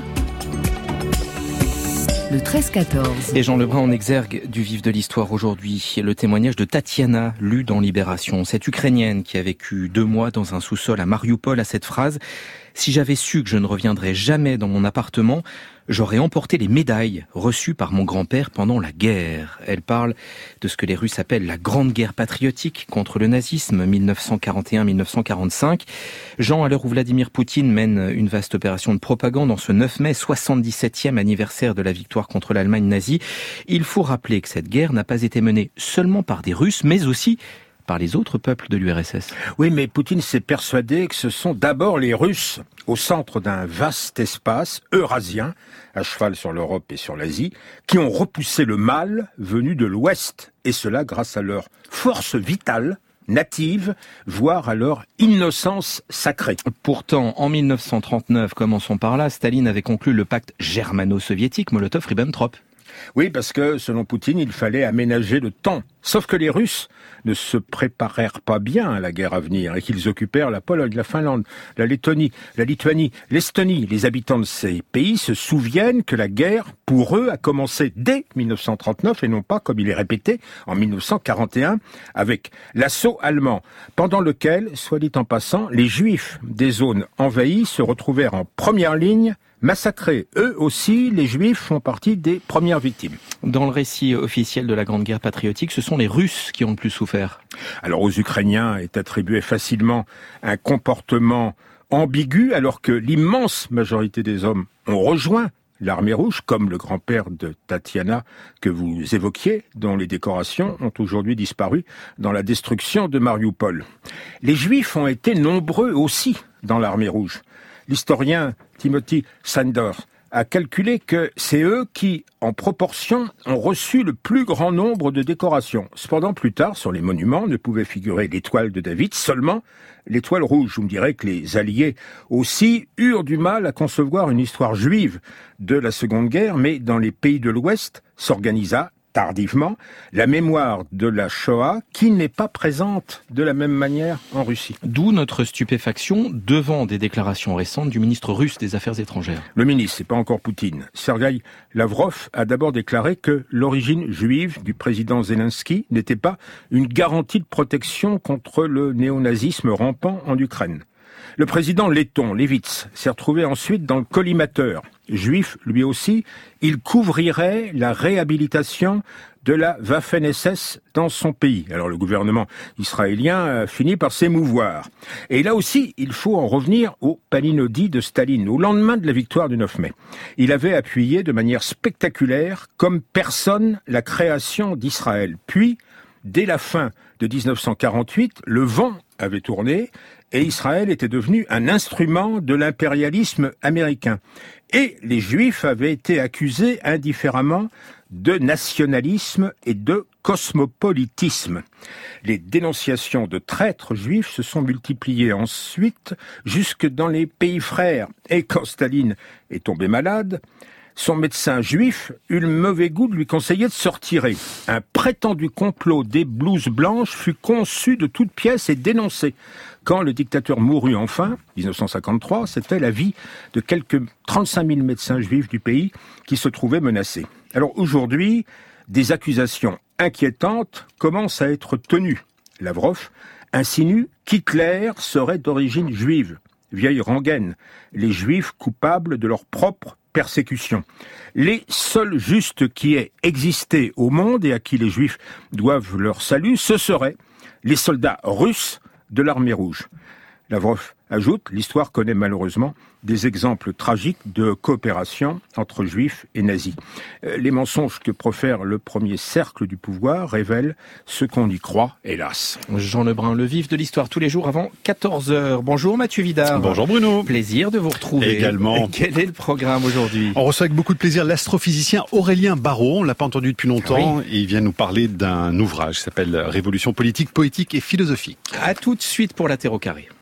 Le treize quatorze. Et Jean Lebrun en exergue du vif de l'histoire aujourd'hui. Le témoignage de Tatiana, lu dans Libération. Cette Ukrainienne qui a vécu deux mois dans un sous-sol à Mariupol a cette phrase: « Si j'avais su que je ne reviendrais jamais dans mon appartement, j'aurais emporté les médailles reçues par mon grand-père pendant la guerre. » Elle parle de ce que les Russes appellent la Grande Guerre patriotique contre le nazisme, mille neuf cent quarante et un à mille neuf cent quarante-cinq. Jean, à l'heure où Vladimir Poutine mène une vaste opération de propagande en ce neuf mai, soixante-dix-septième anniversaire de la victoire contre l'Allemagne nazie, il faut rappeler que cette guerre n'a pas été menée seulement par des Russes, mais aussi par les autres peuples de l'U R S S. Oui, mais Poutine s'est persuadé que ce sont d'abord les Russes, au centre d'un vaste espace eurasien, à cheval sur l'Europe et sur l'Asie, qui ont repoussé le mal venu de l'Ouest, et cela grâce à leur force vitale, native, voire à leur innocence sacrée. Pourtant, en mille neuf cent trente-neuf, commençons par là, Staline avait conclu le pacte germano-soviétique Molotov-Ribbentrop. Oui, parce que, selon Poutine, il fallait aménager le temps. Sauf que les Russes ne se préparèrent pas bien à la guerre à venir et qu'ils occupèrent la Pologne, la Finlande, la Lettonie, la Lituanie, l'Estonie. Les habitants de ces pays se souviennent que la guerre, pour eux, a commencé dès mille neuf cent trente-neuf et non pas, comme il est répété, en mille neuf cent quarante et un, avec l'assaut allemand, pendant lequel, soit dit en passant, les Juifs des zones envahies se retrouvèrent en première ligne, massacrés. Eux aussi, les Juifs font partie des premières victimes. Dans le récit officiel de la Grande Guerre patriotique, ce sont les Russes qui ont le plus souffert. Alors aux Ukrainiens est attribué facilement un comportement ambigu, alors que l'immense majorité des hommes ont rejoint l'armée rouge, comme le grand-père de Tatiana que vous évoquiez, dont les décorations ont aujourd'hui disparu dans la destruction de Mariupol. Les Juifs ont été nombreux aussi dans l'armée rouge. L'historien Timothy Sanders a calculé que c'est eux qui, en proportion, ont reçu le plus grand nombre de décorations. Cependant, plus tard, sur les monuments, ne pouvait figurer l'étoile de David, seulement l'étoile rouge. Vous me direz que les Alliés aussi eurent du mal à concevoir une histoire juive de la Seconde Guerre, mais dans les pays de l'Ouest s'organisa tardivement la mémoire de la Shoah qui n'est pas présente de la même manière en Russie. D'où notre stupéfaction devant des déclarations récentes du ministre russe des Affaires étrangères. Le ministre, c'est pas encore Poutine. Sergueï Lavrov a d'abord déclaré que l'origine juive du président Zelensky n'était pas une garantie de protection contre le néonazisme rampant en Ukraine. Le président letton, Levits, s'est retrouvé ensuite dans le collimateur. Juif, lui aussi, il couvrirait la réhabilitation de la Waffen-S S dans son pays. Alors le gouvernement israélien a fini par s'émouvoir. Et là aussi, il faut en revenir au palinodie de Staline, au lendemain de la victoire du neuf mai. Il avait appuyé de manière spectaculaire, comme personne, la création d'Israël. Puis, dès la fin de dix-neuf cent quarante-huit, le vent avait tourné et Israël était devenu un instrument de l'impérialisme américain. Et les Juifs avaient été accusés indifféremment de nationalisme et de cosmopolitisme. Les dénonciations de traîtres juifs se sont multipliées ensuite jusque dans les pays frères. Et quand Staline est tombé malade, son médecin juif eut le mauvais goût de lui conseiller de se retirer. Un prétendu complot des blouses blanches fut conçu de toutes pièces et dénoncé. Quand le dictateur mourut enfin, dix-neuf cent cinquante-trois, c'était la vie de quelques trente-cinq mille médecins juifs du pays qui se trouvaient menacés. Alors aujourd'hui, des accusations inquiétantes commencent à être tenues. Lavrov insinue qu'Hitler serait d'origine juive. Vieille rengaine, les juifs coupables de leur propre persécution. Les seuls justes qui aient existé au monde et à qui les juifs doivent leur salut, ce seraient les soldats russes de l'armée rouge. Lavrov ajoute, l'histoire connaît malheureusement des exemples tragiques de coopération entre juifs et nazis. Les mensonges que profère le premier cercle du pouvoir révèlent ce qu'on y croit, hélas. Jean Lebrun, le vif de l'histoire, tous les jours avant quatorze heures. Bonjour Mathieu Vidard. Bonjour Bruno. Plaisir de vous retrouver. Également. Quel est le programme aujourd'hui? On reçoit avec beaucoup de plaisir l'astrophysicien Aurélien Barraud. On l'a pas entendu depuis longtemps. Oui. Et il vient nous parler d'un ouvrage qui s'appelle Révolution politique, poétique et philosophique. À tout de suite pour la Terre au carré.